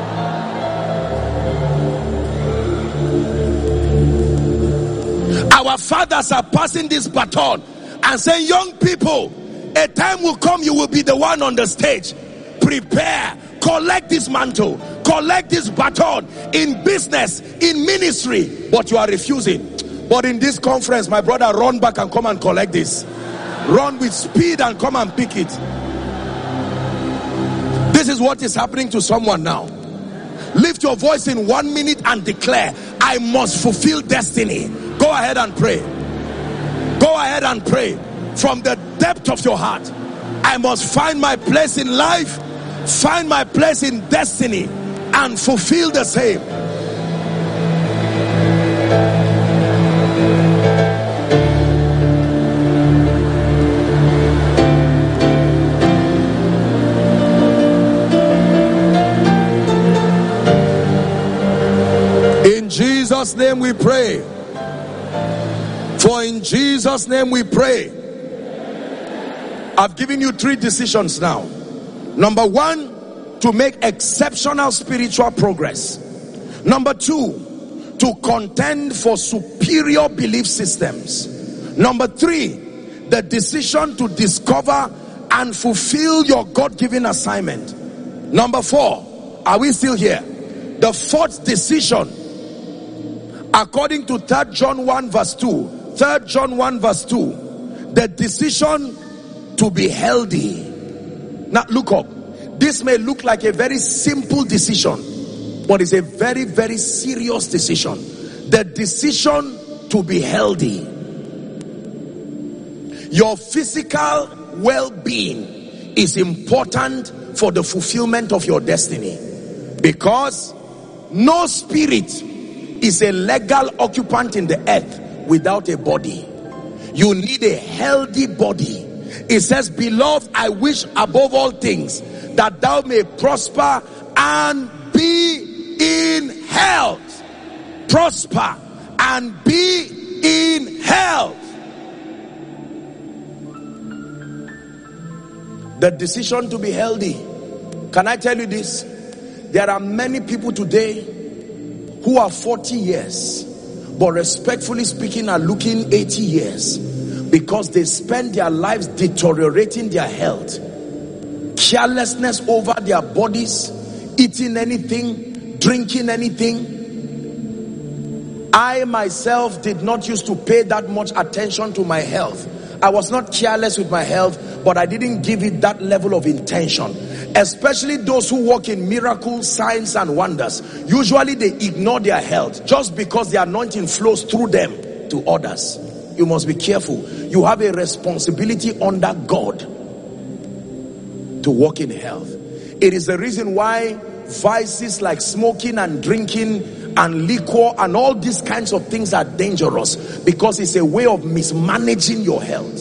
Our fathers are passing this baton and saying, young people, a time will come, you will be the one on the stage. Prepare. Collect this mantle. Collect this baton in business, in ministry. But you are refusing. But in this conference, my brother, run back and come and collect this. Run with speed and come and pick it. This is what is happening to someone now. Lift your voice in one minute and declare, I must fulfill destiny. Go ahead and pray. Go ahead and pray from the depth of your heart. I must find my place in life, find my place in destiny, and fulfill the same. In Jesus' name we pray. For in Jesus' name we pray. I've given you three decisions now. Number one, to make exceptional spiritual progress. Number two, to contend for superior belief systems. Number three, the decision to discover and fulfill your God-given assignment. Number four, are we still here? The fourth decision, according to Third John one verse two, Third John one verse two, the decision to be healthy. Now look up. This may look like a very simple decision, but it's a very, very serious decision. The decision to be healthy. Your physical well-being is important for the fulfillment of your destiny, because no spirit is a legal occupant in the earth without a body. You need a healthy body. It says, beloved, I wish above all things that thou may prosper and be in health. Prosper and be in health. The decision to be healthy. Can I tell you this? There are many people today who are forty years, but respectfully speaking are looking eighty years, because they spend their lives deteriorating their health. Carelessness over their bodies, eating anything, drinking anything. I myself did not used to pay that much attention to my health. I was not careless with my health, but I didn't give it that level of intention. Especially those who work in miracles, signs and wonders. Usually they ignore their health just because the anointing flows through them to others. You must be careful. You have a responsibility under God to walk in health. It is the reason why vices like smoking and drinking and liquor and all these kinds of things are dangerous, because it's a way of mismanaging your health.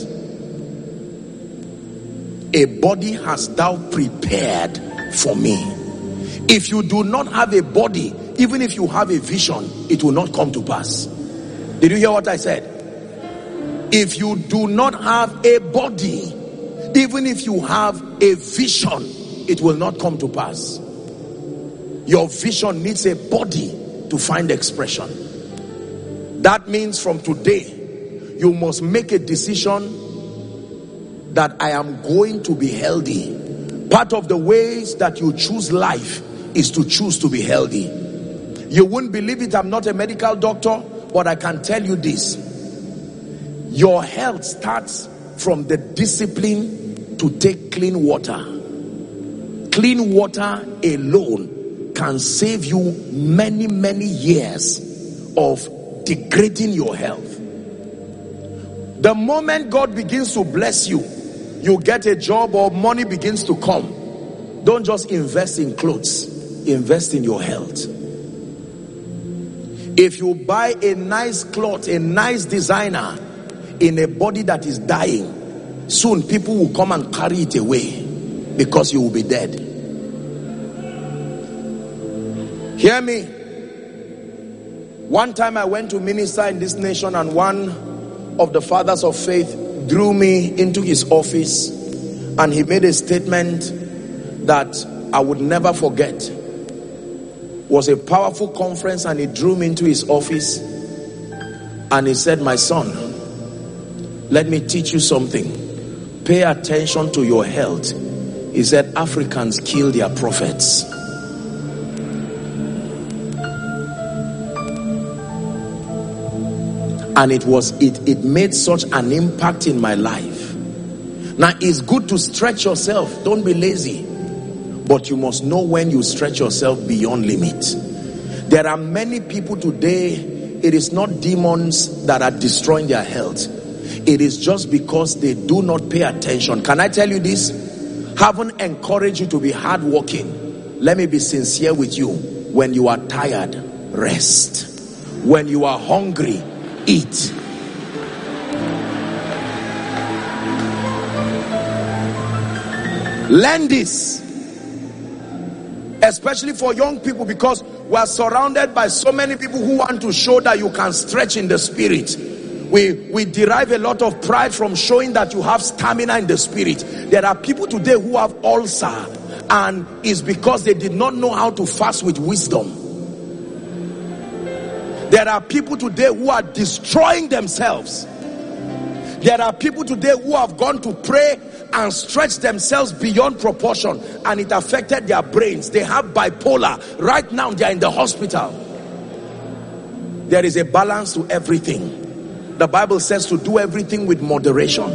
A body hast thou prepared for me. If you do not have a body, even if you have a vision, it will not come to pass. Did you hear what I said? If you do not have a body, even if you have a vision, it will not come to pass. Your vision needs a body to find expression. That means from today, you must make a decision that I am going to be healthy. Part of the ways that you choose life is to choose to be healthy. You wouldn't believe it, I'm not a medical doctor, but I can tell you this. Your health starts from the discipline to take clean water. Clean water alone can save you many, many years of degrading your health. The moment God begins to bless you, you get a job or money begins to come, don't just invest in clothes, invest in your health. If you buy a nice cloth, a nice designer in a body that is dying, soon people will come and carry it away because you will be dead. Hear me. One time I went to minister in this nation, and one of the fathers of faith drew me into his office, and he made a statement that I would never forget. It was a powerful conference, and he drew me into his office and he said, my son, let me teach you something. Pay attention to your health. He said, Africans kill their prophets. And it was it it made such an impact in my life. Now it's good to stretch yourself, don't be lazy, but you must know when you stretch yourself beyond limit. There are many people today, it is not demons that are destroying their health, it is just because they do not pay attention. Can I tell you this? Haven't encouraged you to be hardworking. Let me be sincere with you. When you are tired, rest. When you are hungry, eat. Learn this, especially for young people, because we are surrounded by so many people who want to show that you can stretch in the spirit. We, we derive a lot of pride from showing that you have stamina in the spirit. There are people today who have ulcer, and it's because they did not know how to fast with wisdom. There are people today who are destroying themselves. There are people today who have gone to pray and stretch themselves beyond proportion, and it affected their brains. They have bipolar. Right now they are in the hospital. There is a balance to everything. The Bible says to do everything with moderation.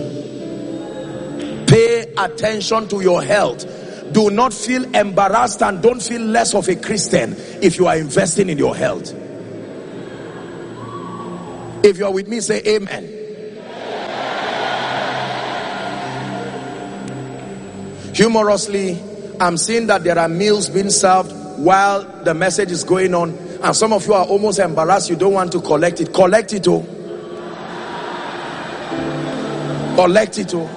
Pay attention to your health. Do not feel embarrassed and don't feel less of a Christian if you are investing in your health. If you are with me, say amen. Humorously, I'm seeing that there are meals being served while the message is going on, and some of you are almost embarrassed. You don't want to collect it. Collect it, oh. Collect it, oh.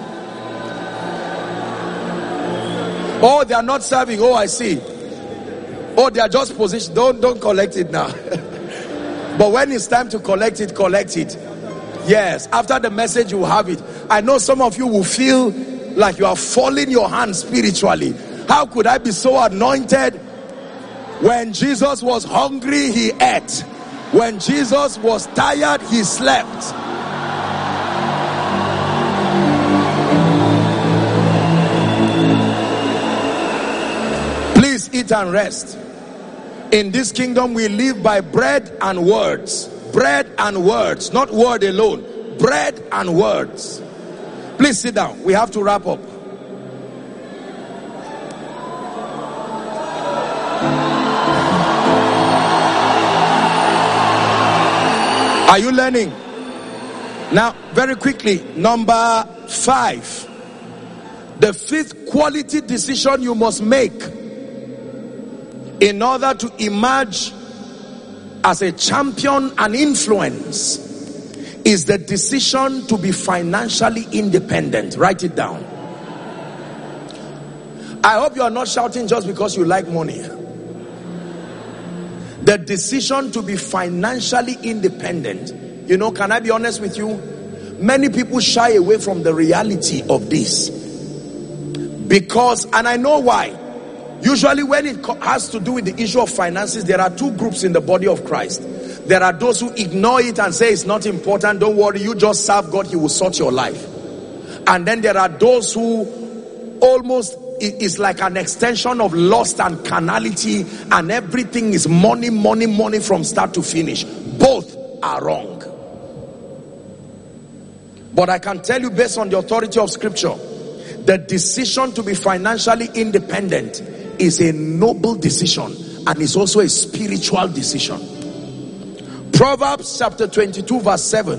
Oh, they are not serving. Oh, I see. Oh, they are just positioned. Don't, don't collect it now. But when it's time to collect it, collect it. Yes, after the message you will have it. I know some of you will feel like you are falling your hands spiritually. How could I be so anointed? When Jesus was hungry, he ate. When Jesus was tired, he slept. Please eat and rest. In this kingdom we live by bread and words. Bread and words, not word alone. Bread and words. Please sit down. We have to wrap up. Are you learning? Now, very quickly, number five. The fifth quality decision you must make in order to emerge as a champion and influence is the decision to be financially independent. Write it down. I hope you are not shouting just because you like money. The decision to be financially independent. You know, can I be honest with you? Many people shy away from the reality of this. Because, and I know why. Usually when it has to do with the issue of finances, there are two groups in the body of Christ. There are those who ignore it and say it's not important. Don't worry, you just serve God, he will sort your life. And then there are those who almost, it is like an extension of lust and carnality, and everything is money, money, money from start to finish. Both are wrong. But I can tell you, based on the authority of scripture, the decision to be financially independent is a noble decision, and is also a spiritual decision. Proverbs chapter twenty-two verse seven.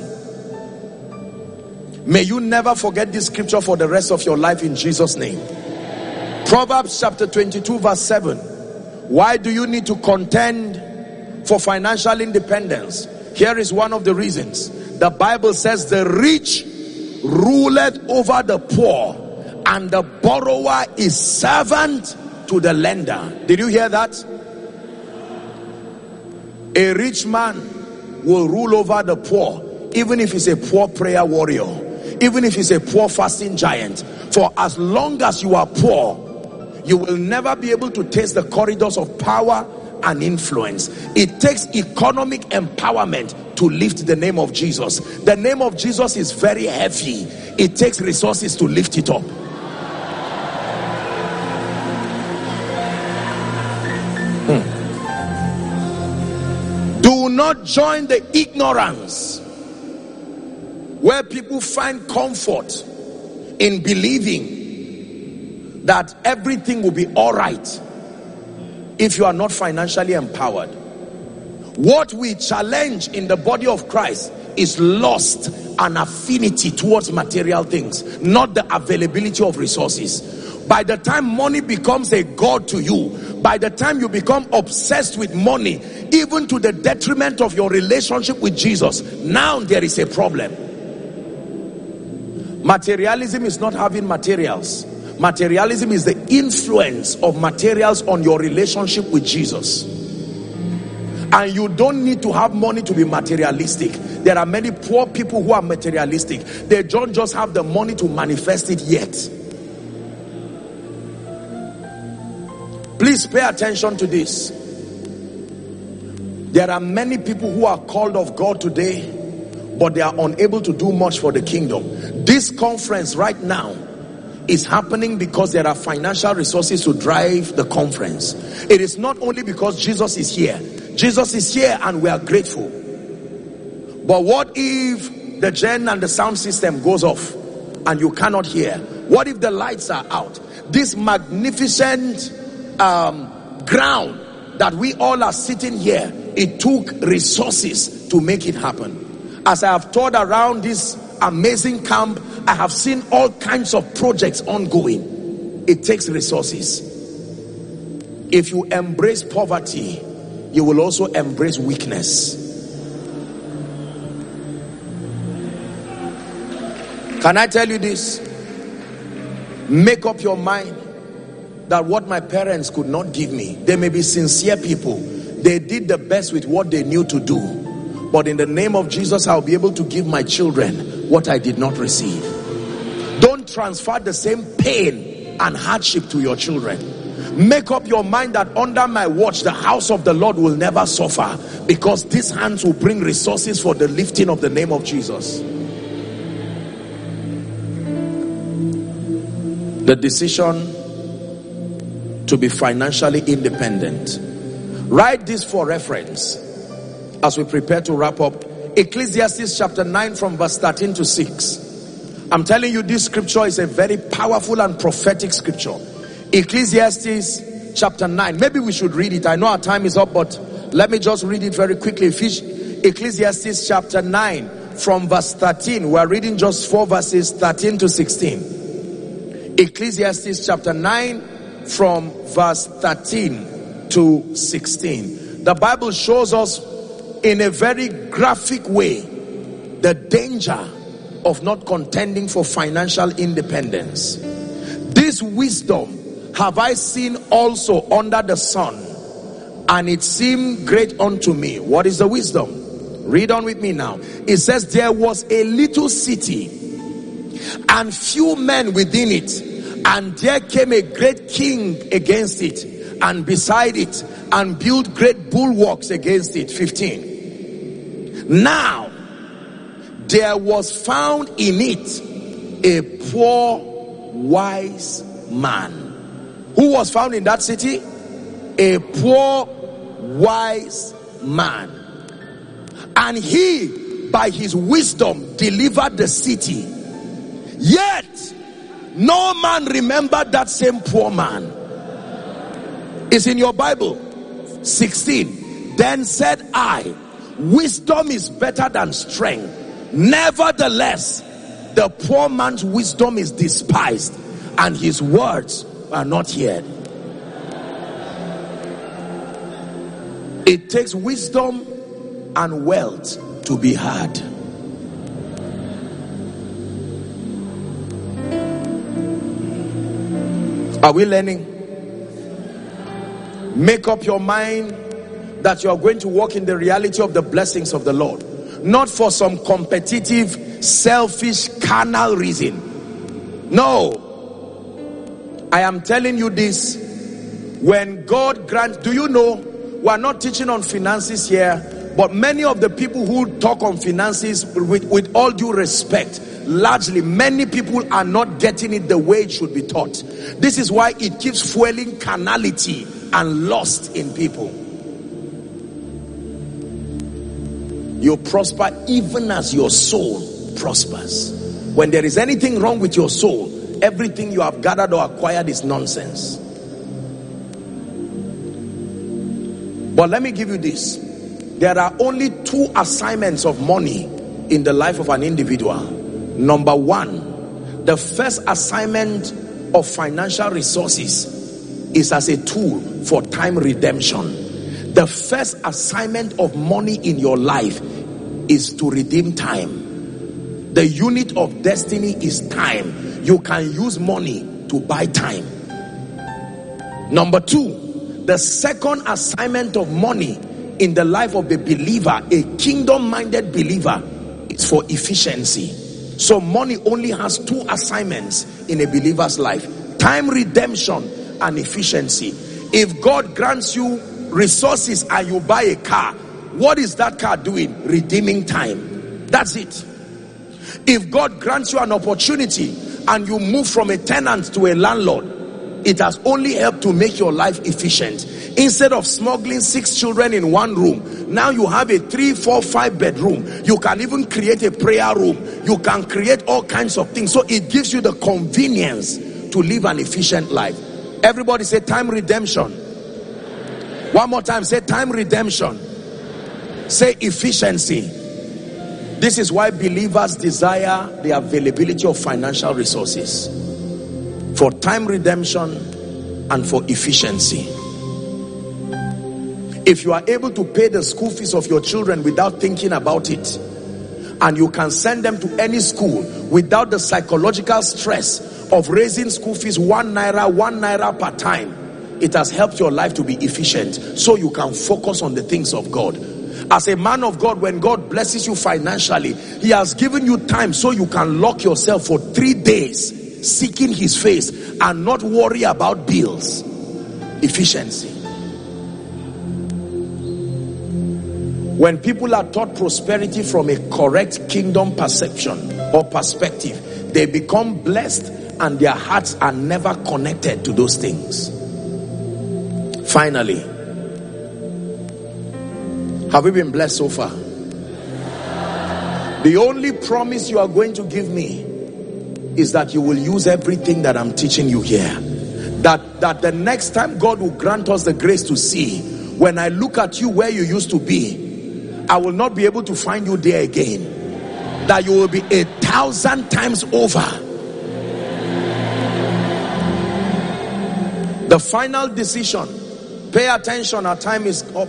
May you never forget this scripture for the rest of your life in Jesus' name. Proverbs chapter twenty-two verse seven. Why do you need to contend for financial independence? Here is one of the reasons. The Bible says the rich ruleth over the poor, and the borrower is servant to the lender. Did you hear that? A rich man will rule over the poor, even if he's a poor prayer warrior, even if he's a poor fasting giant. For as long as you are poor, you will never be able to taste the corridors of power and influence. It takes economic empowerment to lift the name of Jesus. The name of Jesus is very heavy. It takes resources to lift it up. Hmm. Do not join the ignorance where people find comfort in believing that everything will be all right if you are not financially empowered. What we challenge in the body of Christ is lust and affinity towards material things, not the availability of resources. By the time money becomes a god to you, by the time you become obsessed with money, even to the detriment of your relationship with Jesus, now there is a problem. Materialism is not having materials. Materialism is the influence of materials on your relationship with Jesus. And you don't need to have money to be materialistic. There are many poor people who are materialistic. They don't just have the money to manifest it yet. Please pay attention to this. There are many people who are called of God today, but they are unable to do much for the kingdom. This conference right now is happening because there are financial resources to drive the conference. It is not only because Jesus is here. Jesus is here and we are grateful. But what if the gen and the sound system goes off and you cannot hear? What if the lights are out? This magnificent um, ground that we all are sitting here, it took resources to make it happen. As I have toured around this amazing camp, I have seen all kinds of projects ongoing. It takes resources. If you embrace poverty, you will also embrace weakness. Can I tell you this? Make up your mind that what my parents could not give me, they may be sincere people. They did the best with what they knew to do. But in the name of Jesus, I'll be able to give my children what I did not receive. Don't transfer the same pain and hardship to your children. Make up your mind that under my watch, the house of the Lord will never suffer, because these hands will bring resources for the lifting of the name of Jesus. The decision to be financially independent. Write this for reference as we prepare to wrap up. Ecclesiastes chapter nine from verse thirteen to six. I'm telling you, this scripture is a very powerful and prophetic scripture. Ecclesiastes chapter nine. Maybe we should read it. I know our time is up, but let me just read it very quickly. Ecclesiastes chapter nine from verse thirteen. We're reading just four verses, thirteen to sixteen. Ecclesiastes chapter nine from verse thirteen to sixteen. The Bible shows us in a very graphic way the danger of not contending for financial independence. This wisdom have I seen also under the sun, and it seemed great unto me. What is the wisdom? Read on with me now. It says, there was a little city and few men within it, and there came a great king against it, and beside it, and built great bulwarks against it. fifteen. Now there was found in it a poor wise man. Who was found in that city? A poor wise man. And he by his wisdom delivered the city. Yet no man remembered that same poor man. It's in your Bible. sixteen. Then said I, wisdom is better than strength. Nevertheless, the poor man's wisdom is despised, and his words are not heard. It takes wisdom and wealth to be heard. Are we learning? Make up your mind that you are going to walk in the reality of the blessings of the Lord, not for some competitive, selfish, carnal reason. No, I am telling you this. When God grants, do you know, we are not teaching on finances here, but many of the people who talk on finances, with, with all due respect, largely many people are not getting it the way it should be taught. This is why it keeps fueling carnality and lust in people. You prosper even as your soul prospers. When there is anything wrong with your soul, everything you have gathered or acquired is nonsense. But let me give you this. There are only two assignments of money in the life of an individual. Number one, the first assignment of financial resources is as a tool for time redemption. The first assignment of money in your life is to redeem time. The unit of destiny is time. You can use money to buy time. Number two, the second assignment of money in the life of a believer, a kingdom-minded believer, is for efficiency. So money only has two assignments in a believer's life: time redemption and efficiency. If God grants you resources and you buy a car, what is that car doing? Redeeming time. That's it. If God grants you an opportunity and you move from a tenant to a landlord, it has only helped to make your life efficient. Instead of smuggling six children in one room, now you have a three, four, five bedroom. You can even create a prayer room. You can create all kinds of things. So it gives you the convenience to live an efficient life. Everybody say time redemption. One more time, say time redemption. Say efficiency. This is why believers desire the availability of financial resources, for time redemption and for efficiency. If you are able to pay the school fees of your children without thinking about it, and you can send them to any school without the psychological stress of raising school fees one naira, one naira per time, it has helped your life to be efficient, so you can focus on the things of God. As a man of God, when God blesses you financially, he has given you time so you can lock yourself for three days seeking his face and not worry about bills. Efficiency. When people are taught prosperity from a correct kingdom perception or perspective, they become blessed and their hearts are never connected to those things. Finally, have we been blessed so far? The only promise you are going to give me is that you will use everything that I'm teaching you here. That, that the next time God will grant us the grace to see, when I look at you where you used to be, I will not be able to find you there again. That you will be a thousand times over. The final decision, pay attention, our time is up.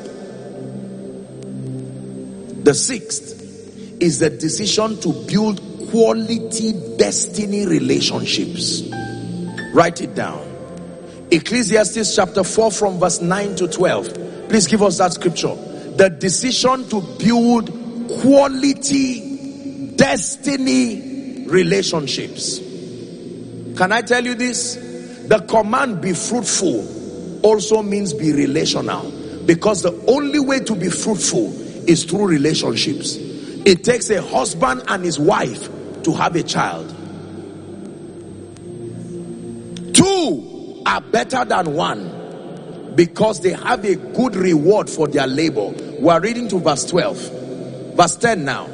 The sixth is the decision to build quality destiny relationships. Write it down. Ecclesiastes chapter four from verse nine to twelve. Please give us that scripture. The decision to build quality destiny relationships. Can I tell you this? The command be fruitful also means be relational, because the only way to be fruitful is through relationships. It takes a husband and his wife to have a child. Two are better than one because they have a good reward for their labor. We are reading to verse twelve. Verse ten now.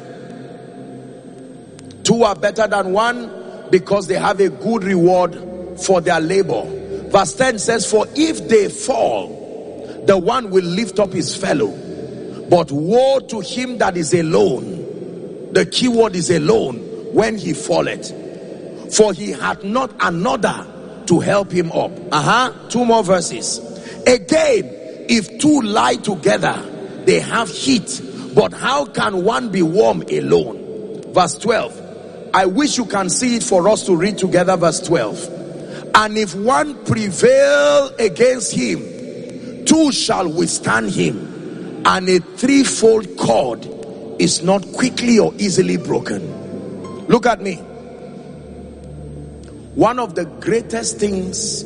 Two are better than one because they have a good reward for their labor. Verse ten says, for if they fall, the one will lift up his fellow. But woe to him that is alone. The key word is alone when he falleth. For he hath not another to help him up. Uh-huh. Two more verses. Again, if two lie together, they have heat. But how can one be warm alone? Verse twelve. I wish you can see it for us to read together. Verse twelve. And if one prevail against him, two shall withstand him. And a threefold cord is not quickly or easily broken. Look at me. One of the greatest things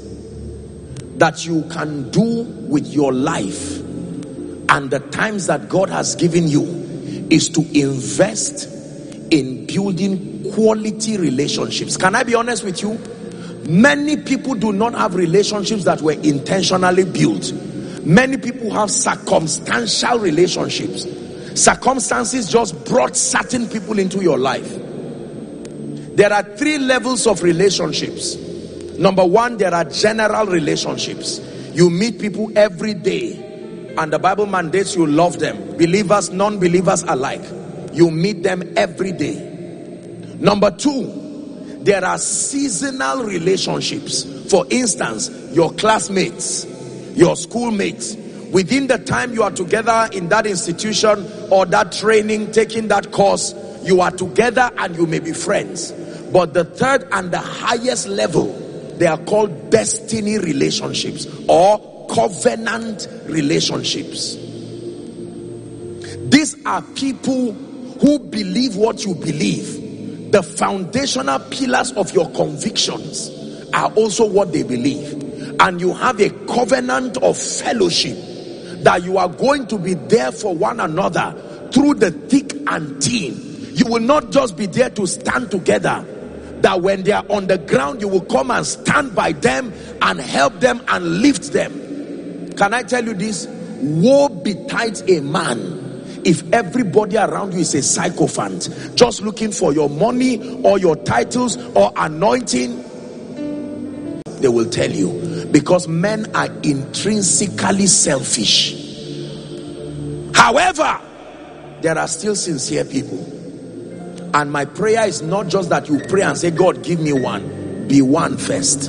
that you can do with your life and the times that God has given you is to invest in building quality relationships. Can I be honest with you? Many people do not have relationships that were intentionally built. Many people have circumstantial relationships. Circumstances just brought certain people into your life. There are three levels of relationships. Number one, there are general relationships. You meet people every day and the Bible mandates you love them. Believers, non-believers alike. You meet them every day. Number two, there are seasonal relationships. For instance, your classmates, your schoolmates. Within the time you are together in that institution or that training, taking that course, you are together and you may be friends. But the third and the highest level, they are called destiny relationships or covenant relationships. These are people who believe what you believe. The foundational pillars of your convictions are also what they believe. And you have a covenant of fellowship that you are going to be there for one another through the thick and thin. You will not just be there to stand together. That when they are on the ground, you will come and stand by them and help them and lift them. Can I tell you this? Woe betide a man if everybody around you is a sycophant, just looking for your money or your titles or anointing. They will tell you, because men are intrinsically selfish. However, there are still sincere people. And my prayer is not just that you pray and say, God, give me one. Be one first.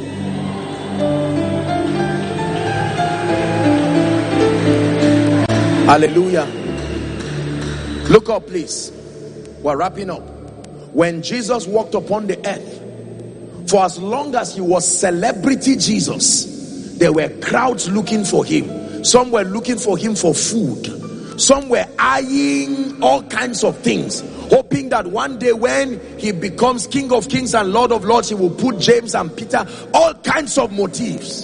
Hallelujah. Look up, please. We're wrapping up. When Jesus walked upon the earth, for as long as he was celebrity Jesus, there were crowds looking for him. Some were looking for him for food. Some were eyeing all kinds of things, hoping that one day when he becomes King of Kings and Lord of Lords, he will put James and Peter, all kinds of motives.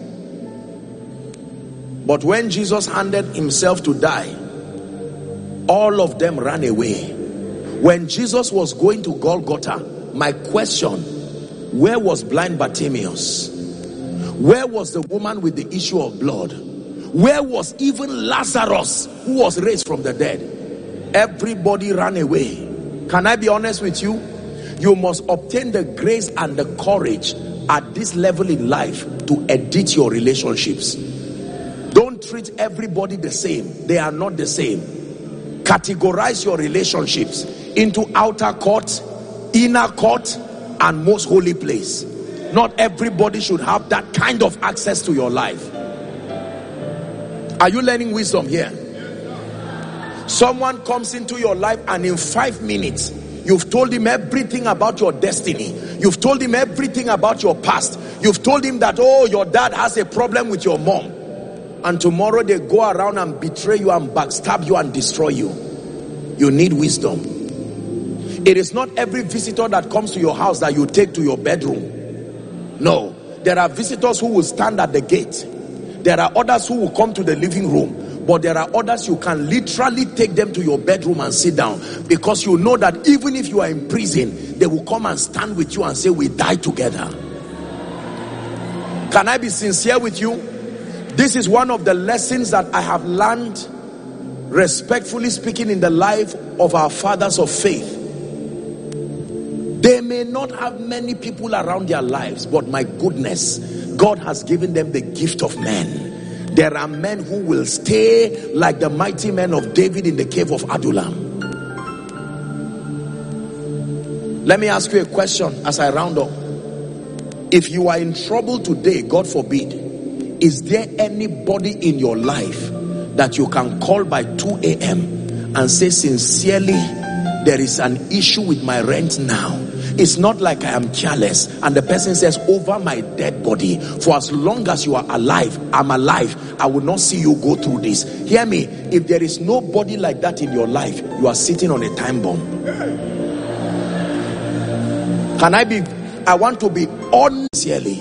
But when Jesus handed himself to die, all of them ran away. When Jesus was going to Golgotha, my question, where was blind Bartimaeus? Where was the woman with the issue of blood? Where was even Lazarus, who was raised from the dead? Everybody ran away. Can I be honest with you? You must obtain the grace and the courage at this level in life to edit your relationships. Don't treat everybody the same. They are not the same. Categorize your relationships into outer court, inner court, and most holy place. Not everybody should have that kind of access to your life. Are you learning wisdom here? Someone comes into your life and in five minutes, you've told him everything about your destiny. You've told him everything about your past. You've told him that, oh, your dad has a problem with your mom. And tomorrow they go around and betray you and backstab you and destroy you. You need wisdom. It is not every visitor that comes to your house that you take to your bedroom. No. There are visitors who will stand at the gate. There are others who will come to the living room. But there are others you can literally take them to your bedroom and sit down, because you know that even if you are in prison, they will come and stand with you and say, we die together. Can I be sincere with you? This is one of the lessons that I have learned, respectfully speaking, in the life of our fathers of faith. They may not have many people around their lives, but my goodness, God has given them the gift of men. There are men who will stay like the mighty men of David in the cave of Adullam. Let me ask you a question as I round up. If you are in trouble today, God forbid, is there anybody in your life that you can call by two A M and say, sincerely, there is an issue with my rent now? It's not like I am careless. And the person says, over my dead body, for as long as you are alive, I'm alive, I will not see you go through this. Hear me, if there is nobody like that in your life, you are sitting on a time bomb. Can I be, I want to be honest.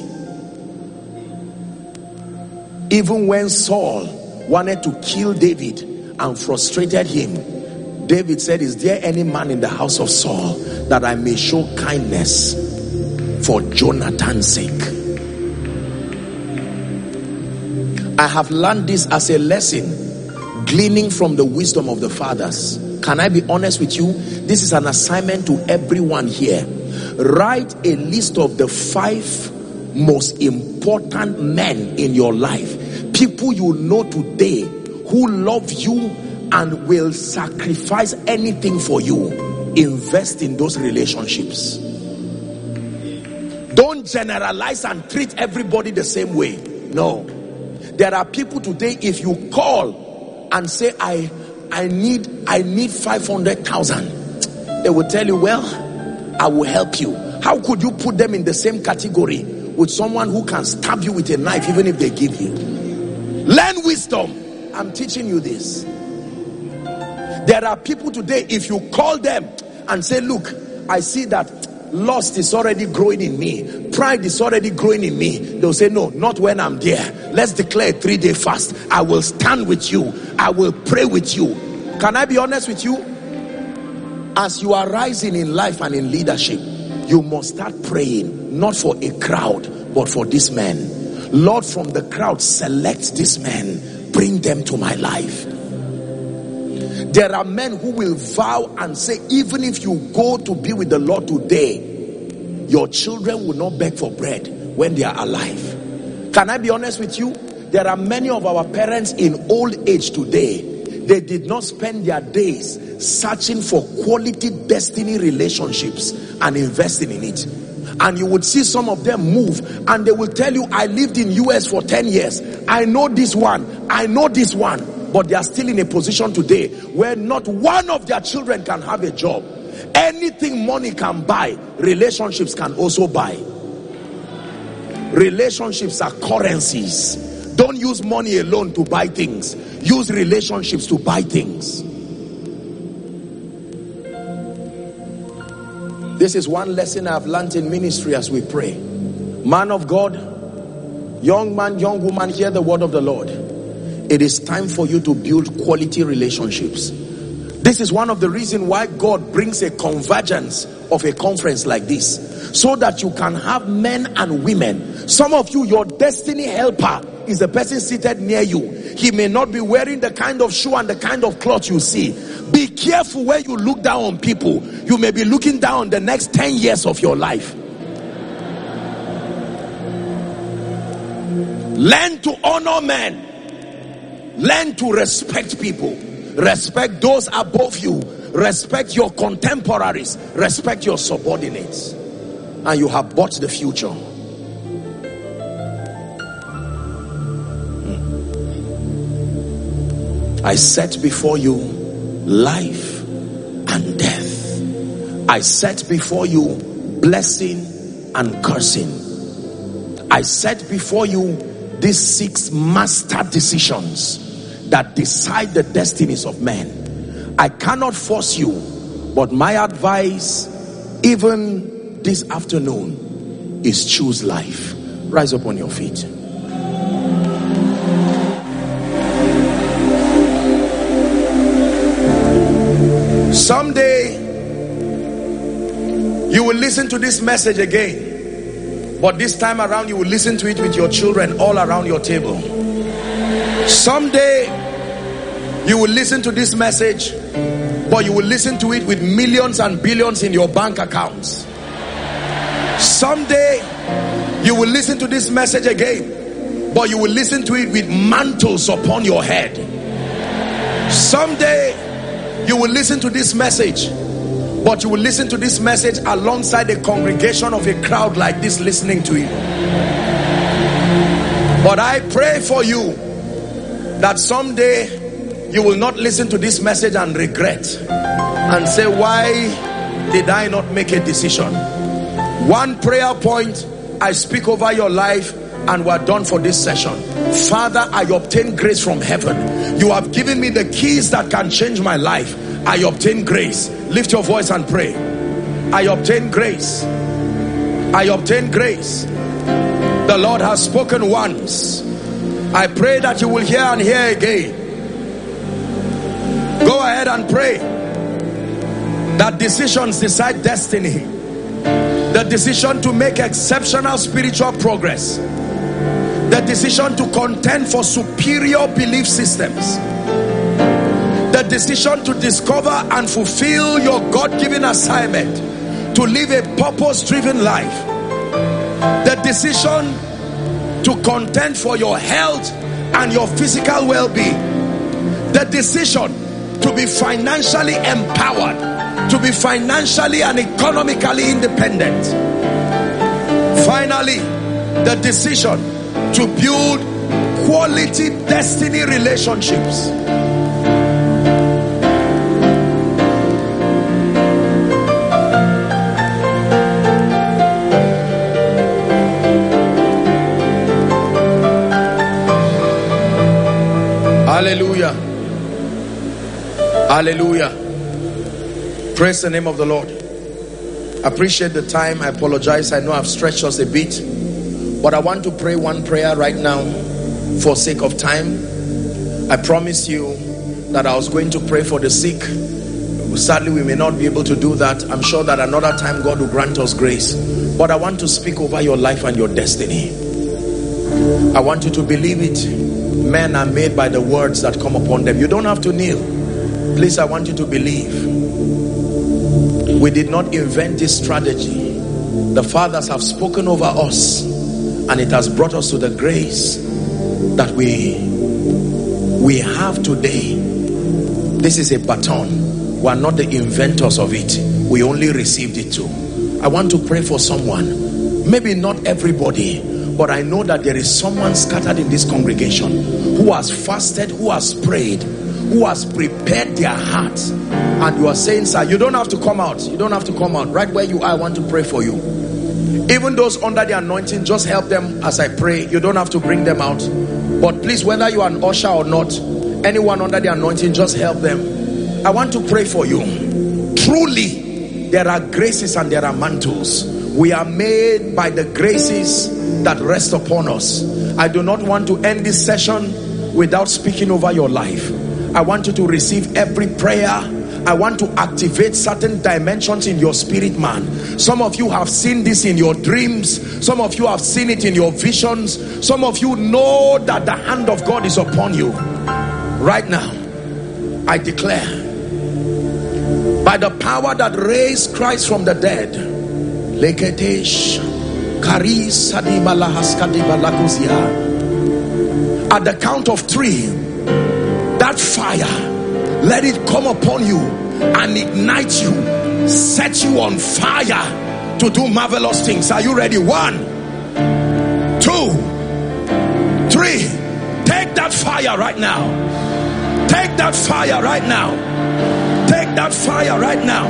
Even when Saul wanted to kill David and frustrated him, David said, is there any man in the house of Saul that I may show kindness for Jonathan's sake? I have learned this as a lesson, gleaning from the wisdom of the fathers. Can I be honest with you? This is an assignment to everyone here. Write a list of the five most important men in your life. People you know today who love you and will sacrifice anything for you. Invest in those relationships. Don't generalize and treat everybody the same way. No. There are people today, if you call and say, I I need I need five hundred thousand, they will tell you, well, I will help you. How could you put them in the same category with someone who can stab you with a knife even if they give you? Learn wisdom. I'm teaching you this. There are people today, if you call them and say, look, I see that lust is already growing in me, pride is already growing in me, they'll say, no, not when I'm there. Let's declare a three-day fast. I will stand with you. I will pray with you. Can I be honest with you? As you are rising in life and in leadership, you must start praying, not for a crowd, but for this man. Lord, from the crowd, select this man, bring them to my life. There are men who will vow and say, even if you go to be with the Lord today, your children will not beg for bread when they are alive. Can I be honest with you? There are many of our parents in old age today, they did not spend their days searching for quality destiny relationships and investing in it. And you would see some of them move and they will tell you, I lived in U S for ten years. I know this one. I know this one. But they are still in a position today where not one of their children can have a job. Anything money can buy, relationships can also buy. Relationships are currencies. Don't use money alone to buy things. Use relationships to buy things. This is one lesson I've learned in ministry as we pray. Man of God, young man, young woman, hear the word of the Lord. It is time for you to build quality relationships. This is one of the reasons why God brings a convergence of a conference like this, so that you can have men and women. Some of you, your destiny helper is the person seated near you. He may not be wearing the kind of shoe and the kind of cloth you see. Be careful where you look down on people. You may be looking down on the next ten years of your life. Learn to honor men. Learn to respect people. Respect those above you. Respect your contemporaries. Respect your subordinates. And you have bought the future. I set before you life and death. I set before you blessing and cursing. I set before you these six master decisions that decide the destinies of men. I cannot force you, but my advice, even this afternoon, is choose life. Rise up on your feet. Someday you will listen to this message again, but this time around you will listen to it with your children all around your table. Someday you will listen to this message, but you will listen to it with millions and billions in your bank accounts. Someday you will listen to this message again, but you will listen to it with mantles upon your head. Someday you will listen to this message, but you will listen to this message alongside a congregation of a crowd like this listening to you. But I pray for you that someday you will not listen to this message and regret and say, why did I not make a decision? One prayer point I speak over your life, and we're done for this session. Father, I obtain grace from heaven. You have given me the keys that can change my life. I obtain grace. Lift your voice and pray. I obtain grace. I obtain grace. The Lord has spoken once. I pray that you will hear and hear again. Go ahead and pray that decisions decide destiny. The decision to make exceptional spiritual progress. The decision to contend for superior belief systems. The decision to discover and fulfill your God-given assignment to live a purpose-driven life. The decision to contend for your health and your physical well-being. The decision to be financially empowered, to be financially and economically independent. Finally, the decision to build quality destiny relationships. Hallelujah. Hallelujah. Praise the name of the Lord. Appreciate the time. I apologize. I know I've stretched us a bit, but I want to pray one prayer right now for sake of time. I promised you that I was going to pray for the sick. Sadly, we may not be able to do that. I'm sure that another time God will grant us grace. But I want to speak over your life and your destiny. I want you to believe it. Men are made by the words that come upon them. You don't have to kneel. Please, I want you to believe. We did not invent this strategy. The fathers have spoken over us, and it has brought us to the grace that we we have today. This is a baton. We are not the inventors of it. We only received it too. I want to pray for someone. Maybe not everybody, but I know that there is someone scattered in this congregation who has fasted, who has prayed, who has prepared their heart, and you are saying, sir, you don't have to come out. You don't have to come out. Right where you are, I want to pray for you. Even those under the anointing, just help them as I pray. You don't have to bring them out. But please, whether you are an usher or not, anyone under the anointing, just help them. I want to pray for you. Truly, there are graces and there are mantles. We are made by the graces that rest upon us. I do not want to end this session without speaking over your life. I want you to receive every prayer. I want to activate certain dimensions in your spirit, man. Some of you have seen this in your dreams. Some of you have seen it in your visions. Some of you know that the hand of God is upon you. Right now, I declare, by the power that raised Christ from the dead, at the count of three, that fire, let it come upon you and ignite you, set you on fire to do marvelous things. Are you ready? One, two, three. Take that fire right now. Take that fire right now. Take that fire right now.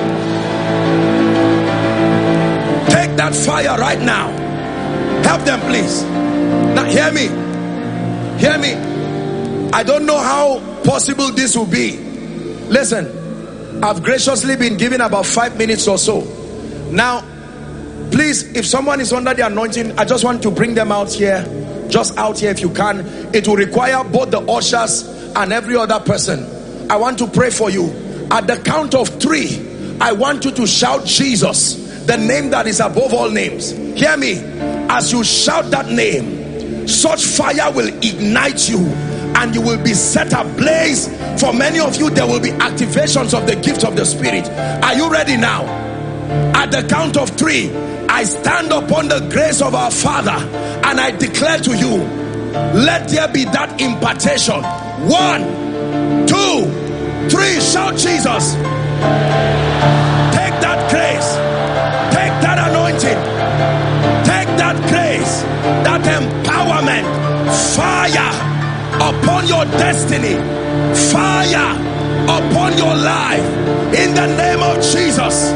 Take that fire right now. Help them, please. Now hear me. Hear me. I don't know how possible this will be. Listen, I've graciously been given about five minutes or so. Now, please, if someone is under the anointing, I just want to bring them out here. Just out here if you can. It will require both the ushers and every other person. I want to pray for you. At the count of three, I want you to shout Jesus, the name that is above all names. Hear me. As you shout that name, such fire will ignite you and you will be set ablaze. For many of you, there will be activations of the gift of the Spirit. Are you ready now? At the count of three, I stand upon the grace of our Father and I declare to you, let there be that impartation. One, two, three. Shout Jesus. Take that grace, take that anointing, take that grace, that empowerment, fire upon your destiny, fire upon your life, in the name of Jesus.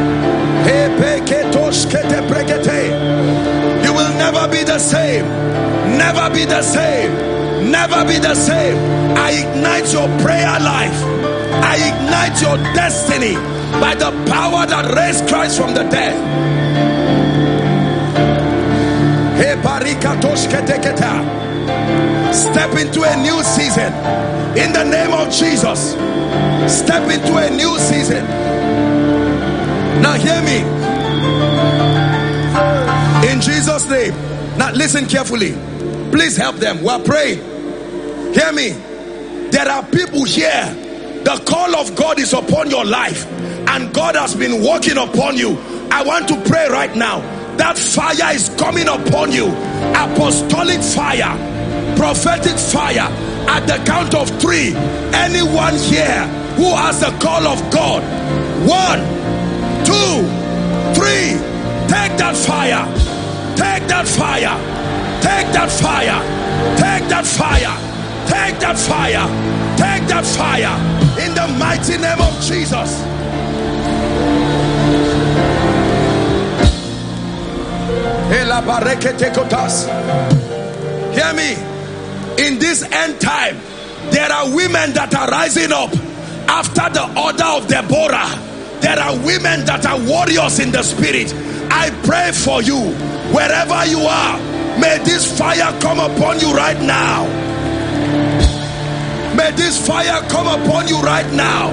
You will never be the same, never be the same, never be the same. I ignite your prayer life, I ignite your destiny by the power that raised Christ from the dead. Step into a new season in the name of Jesus. Step into a new season. Now hear me. In Jesus' name. Now listen carefully. Please help them. We're praying. Hear me. There are people here. The call of God is upon your life and God has been working upon you. I want to pray right now. That fire is coming upon you. Apostolic fire, prophetic fire. At the count of three, anyone here who has the call of God, one, two, three, take that fire, take that fire, take that fire, take that fire, take that fire, take that fire, in the mighty name of Jesus. Hear me. In this end time, there are women that are rising up after the order of Deborah. There are women that are warriors in the spirit. I pray for you, wherever you are, may this fire come upon you right now. May this fire come upon you right now.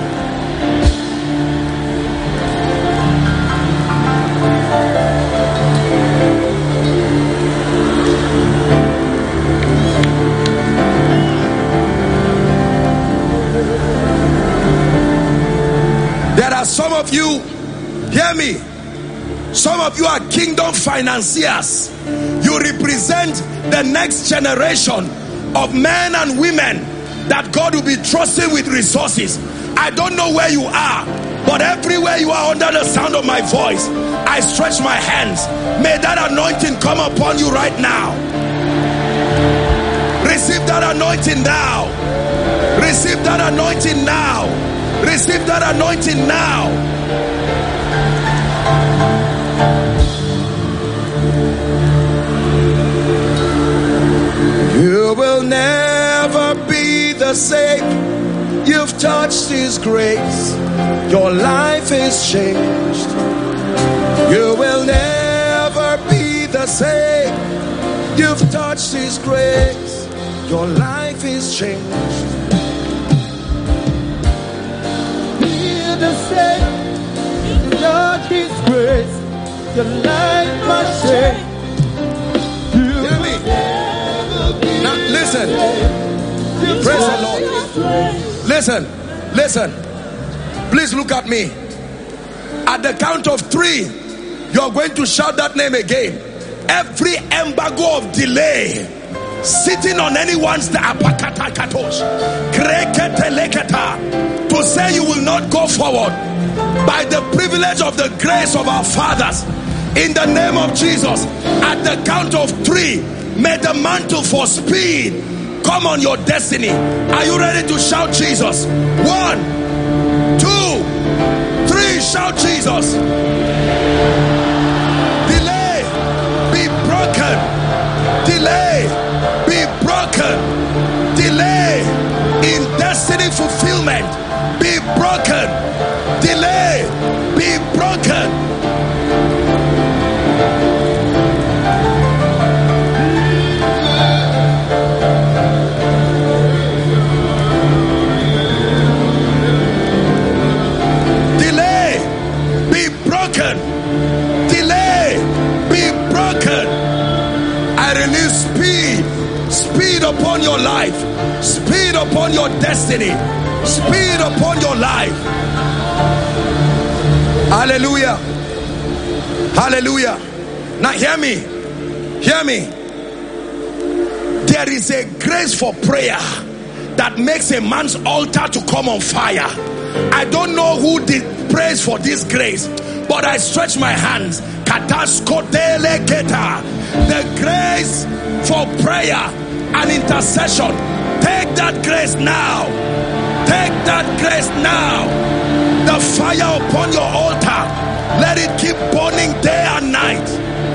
There are some of you, hear me, some of you are kingdom financiers. You represent the next generation of men and women that God will be trusting with resources. I don't know where you are, but everywhere you are under the sound of my voice, I stretch my hands. May that anointing come upon you right now. Receive that anointing now. Receive that anointing now. Receive that anointing now. You will never be the same. You've touched His grace. Your life is changed. You will never be the same. You've touched His grace. Your life is changed. The same, to God His grace, your life must change. Hear me. Now listen. Praise the Lord. Listen, listen. Please look at me. At the count of three, you're going to shout that name again. Every embargo of delay sitting on anyone's to say you will not go forward, by the privilege of the grace of our fathers, in the name of Jesus, at the count of three, may the mantle for speed come on your destiny. Are you ready to shout Jesus? One, two, three. Shout Jesus. Delay be broken. Delay be broken. Delay in destiny fulfillment be broken. Delay be broken. upon your life, speed upon your destiny, speed upon your life. Hallelujah. Hallelujah. Now hear me. Hear me. There is a grace for prayer that makes a man's altar to come on fire. I don't know who did praise for this grace, but I stretch my hands. The grace for prayer and intercession. Take that grace now. Take that grace now. The fire upon your altar, let it keep burning day and night.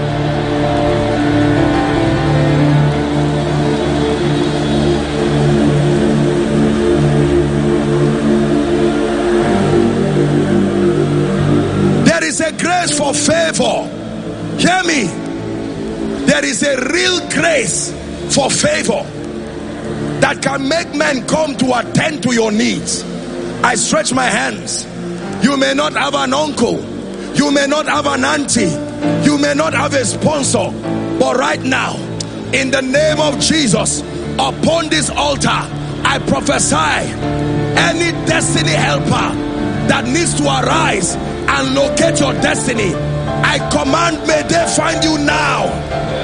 There is a grace for favor. Hear me. There is a real grace for favor that can make men come to attend to your needs. I stretch my hands. You may not have an uncle, you may not have an auntie, you may not have a sponsor, but right now, in the name of Jesus, upon this altar, I prophesy any destiny helper that needs to arise and locate your destiny, I command, may they find you now.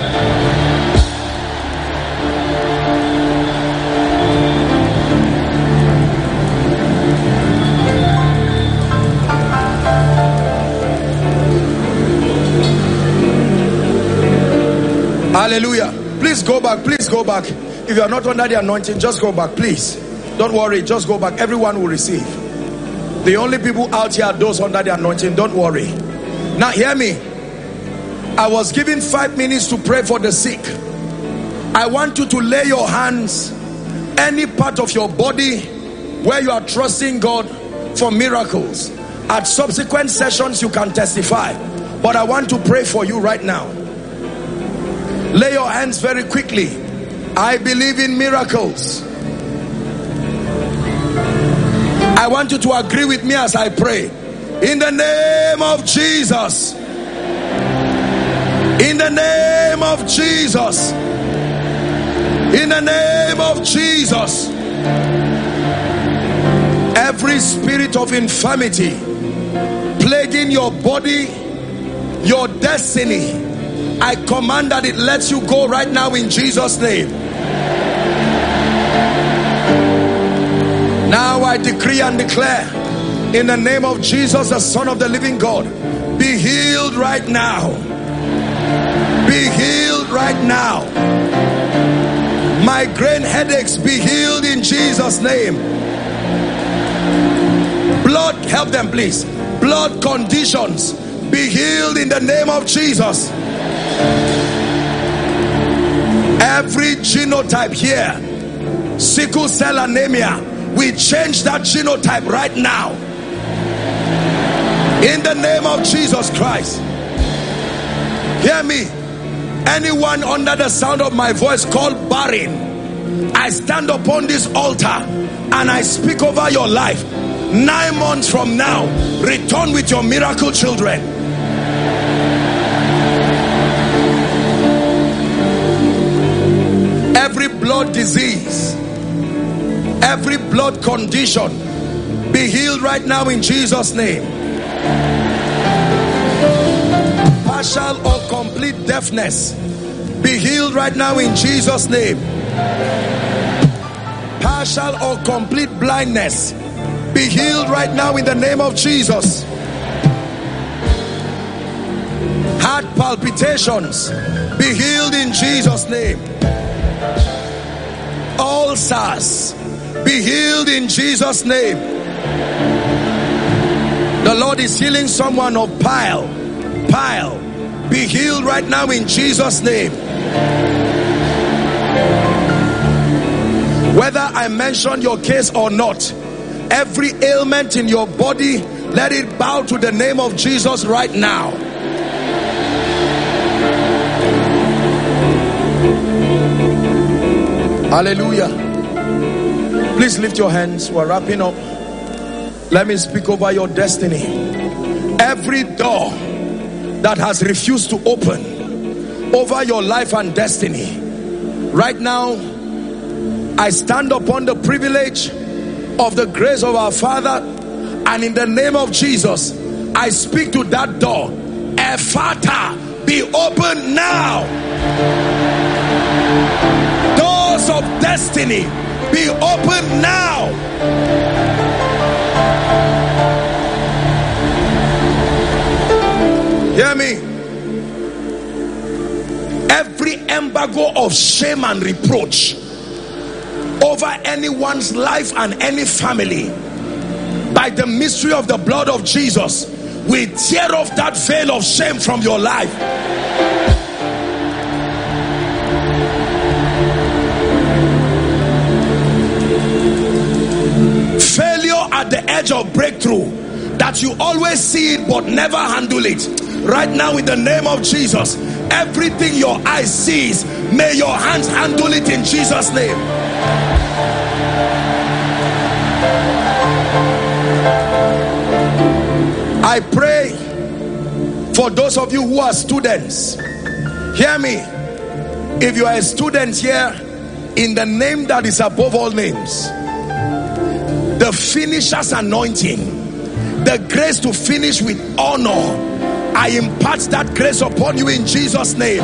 Hallelujah. Please go back. Please go back. If you are not under the anointing, just go back. Please. Don't worry. Just go back. Everyone will receive. The only people out here are those under the anointing. Don't worry. Now hear me. I was given five minutes to pray for the sick. I want you to lay your hands any part of your body where you are trusting God for miracles. At subsequent sessions you can testify, but I want to pray for you right now. Lay your hands very quickly. I believe in miracles. I want you to agree with me as I pray. In the name of Jesus. In the name of Jesus. In the name of Jesus. Every spirit of infirmity plaguing your body, your destiny, I command that it lets you go right now in Jesus' name. Now I decree and declare in the name of Jesus, the Son of the living God, be healed right now. Be healed right now. Migraine headaches, be healed in Jesus' name. Blood, help them please. Blood conditions, be healed in the name of Jesus. Every genotype here, sickle cell anemia, we change that genotype right now in the name of Jesus Christ. Hear me. Anyone under the sound of my voice called barren, I stand upon this altar and I speak over your life. Nine months from now, return with your miracle children. Every blood disease, every blood condition, be healed right now in Jesus' name. Partial or complete deafness, be healed right now in Jesus' name. Partial or complete blindness, be healed right now in the name of Jesus. Heart palpitations, be healed in Jesus' name. Ulcers, be healed in Jesus' name. The Lord is healing someone of pile. Pile, be healed right now in Jesus' name. Whether I mention your case or not, every ailment in your body, let it bow to the name of Jesus right now. Hallelujah. Please lift your hands. We're wrapping up. Let me speak over your destiny. Every door that has refused to open over your life and destiny, right now I stand upon the privilege of the grace of our Father, and in the name of Jesus, I speak to that door. Ephata, be open now. Doors of destiny, be open now. Hear me. Every embargo of shame and reproach over anyone's life and any family, by the mystery of the blood of Jesus, we tear off that veil of shame from your life. Failure at the edge of breakthrough, that you always see it but never handle it. Right now, in the name of Jesus, everything your eyes sees, may your hands handle it in Jesus' name. I pray for those of you who are students. Hear me. If you are a student here, in the name that is above all names, the finisher's anointing, the grace to finish with honor, I impart that grace upon you in Jesus' name.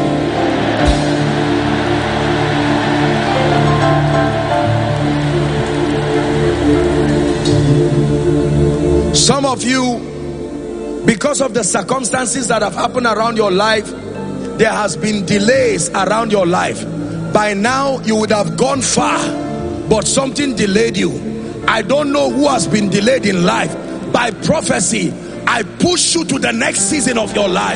Some of you, because of the circumstances that have happened around your life, there has been delays around your life. By now you would have gone far, but something delayed you. I don't know who has been delayed in life. By prophecy, I push you to the next season of your life.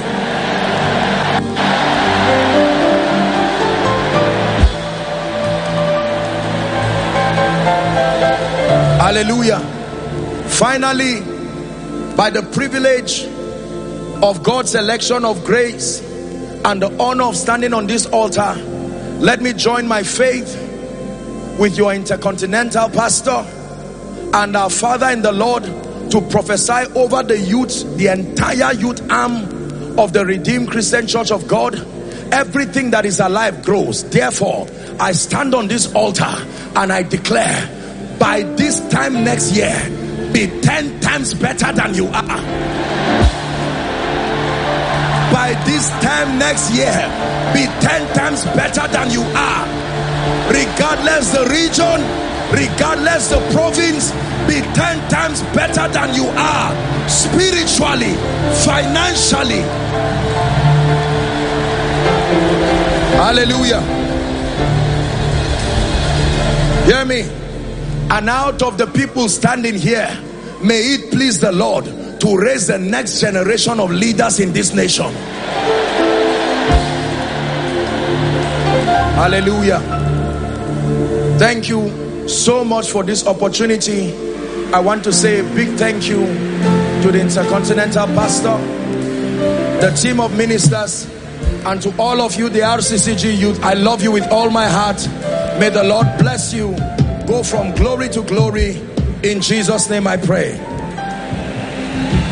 Hallelujah. Finally, by the privilege of God's election of grace and the honor of standing on this altar, let me join my faith with your intercontinental pastor and our father in the Lord to prophesy over the youth, the entire youth arm of the Redeemed Christian Church of God. Everything that is alive grows. Therefore, I stand on this altar and I declare, by this time next year, be ten times better than you are. By this time next year, be ten times better than you are. Regardless the region, regardless the province, be ten times better than you are. Spiritually, financially. Hallelujah. Hear me. And out of the people standing here, may it please the Lord to raise the next generation of leaders in this nation. Hallelujah. Thank you so much for this opportunity. I want to say a big thank you to the Intercontinental Pastor, the team of ministers, and to all of you, the R C C G youth. I love you with all my heart. May the Lord bless you. Go from glory to glory. In Jesus' name I pray.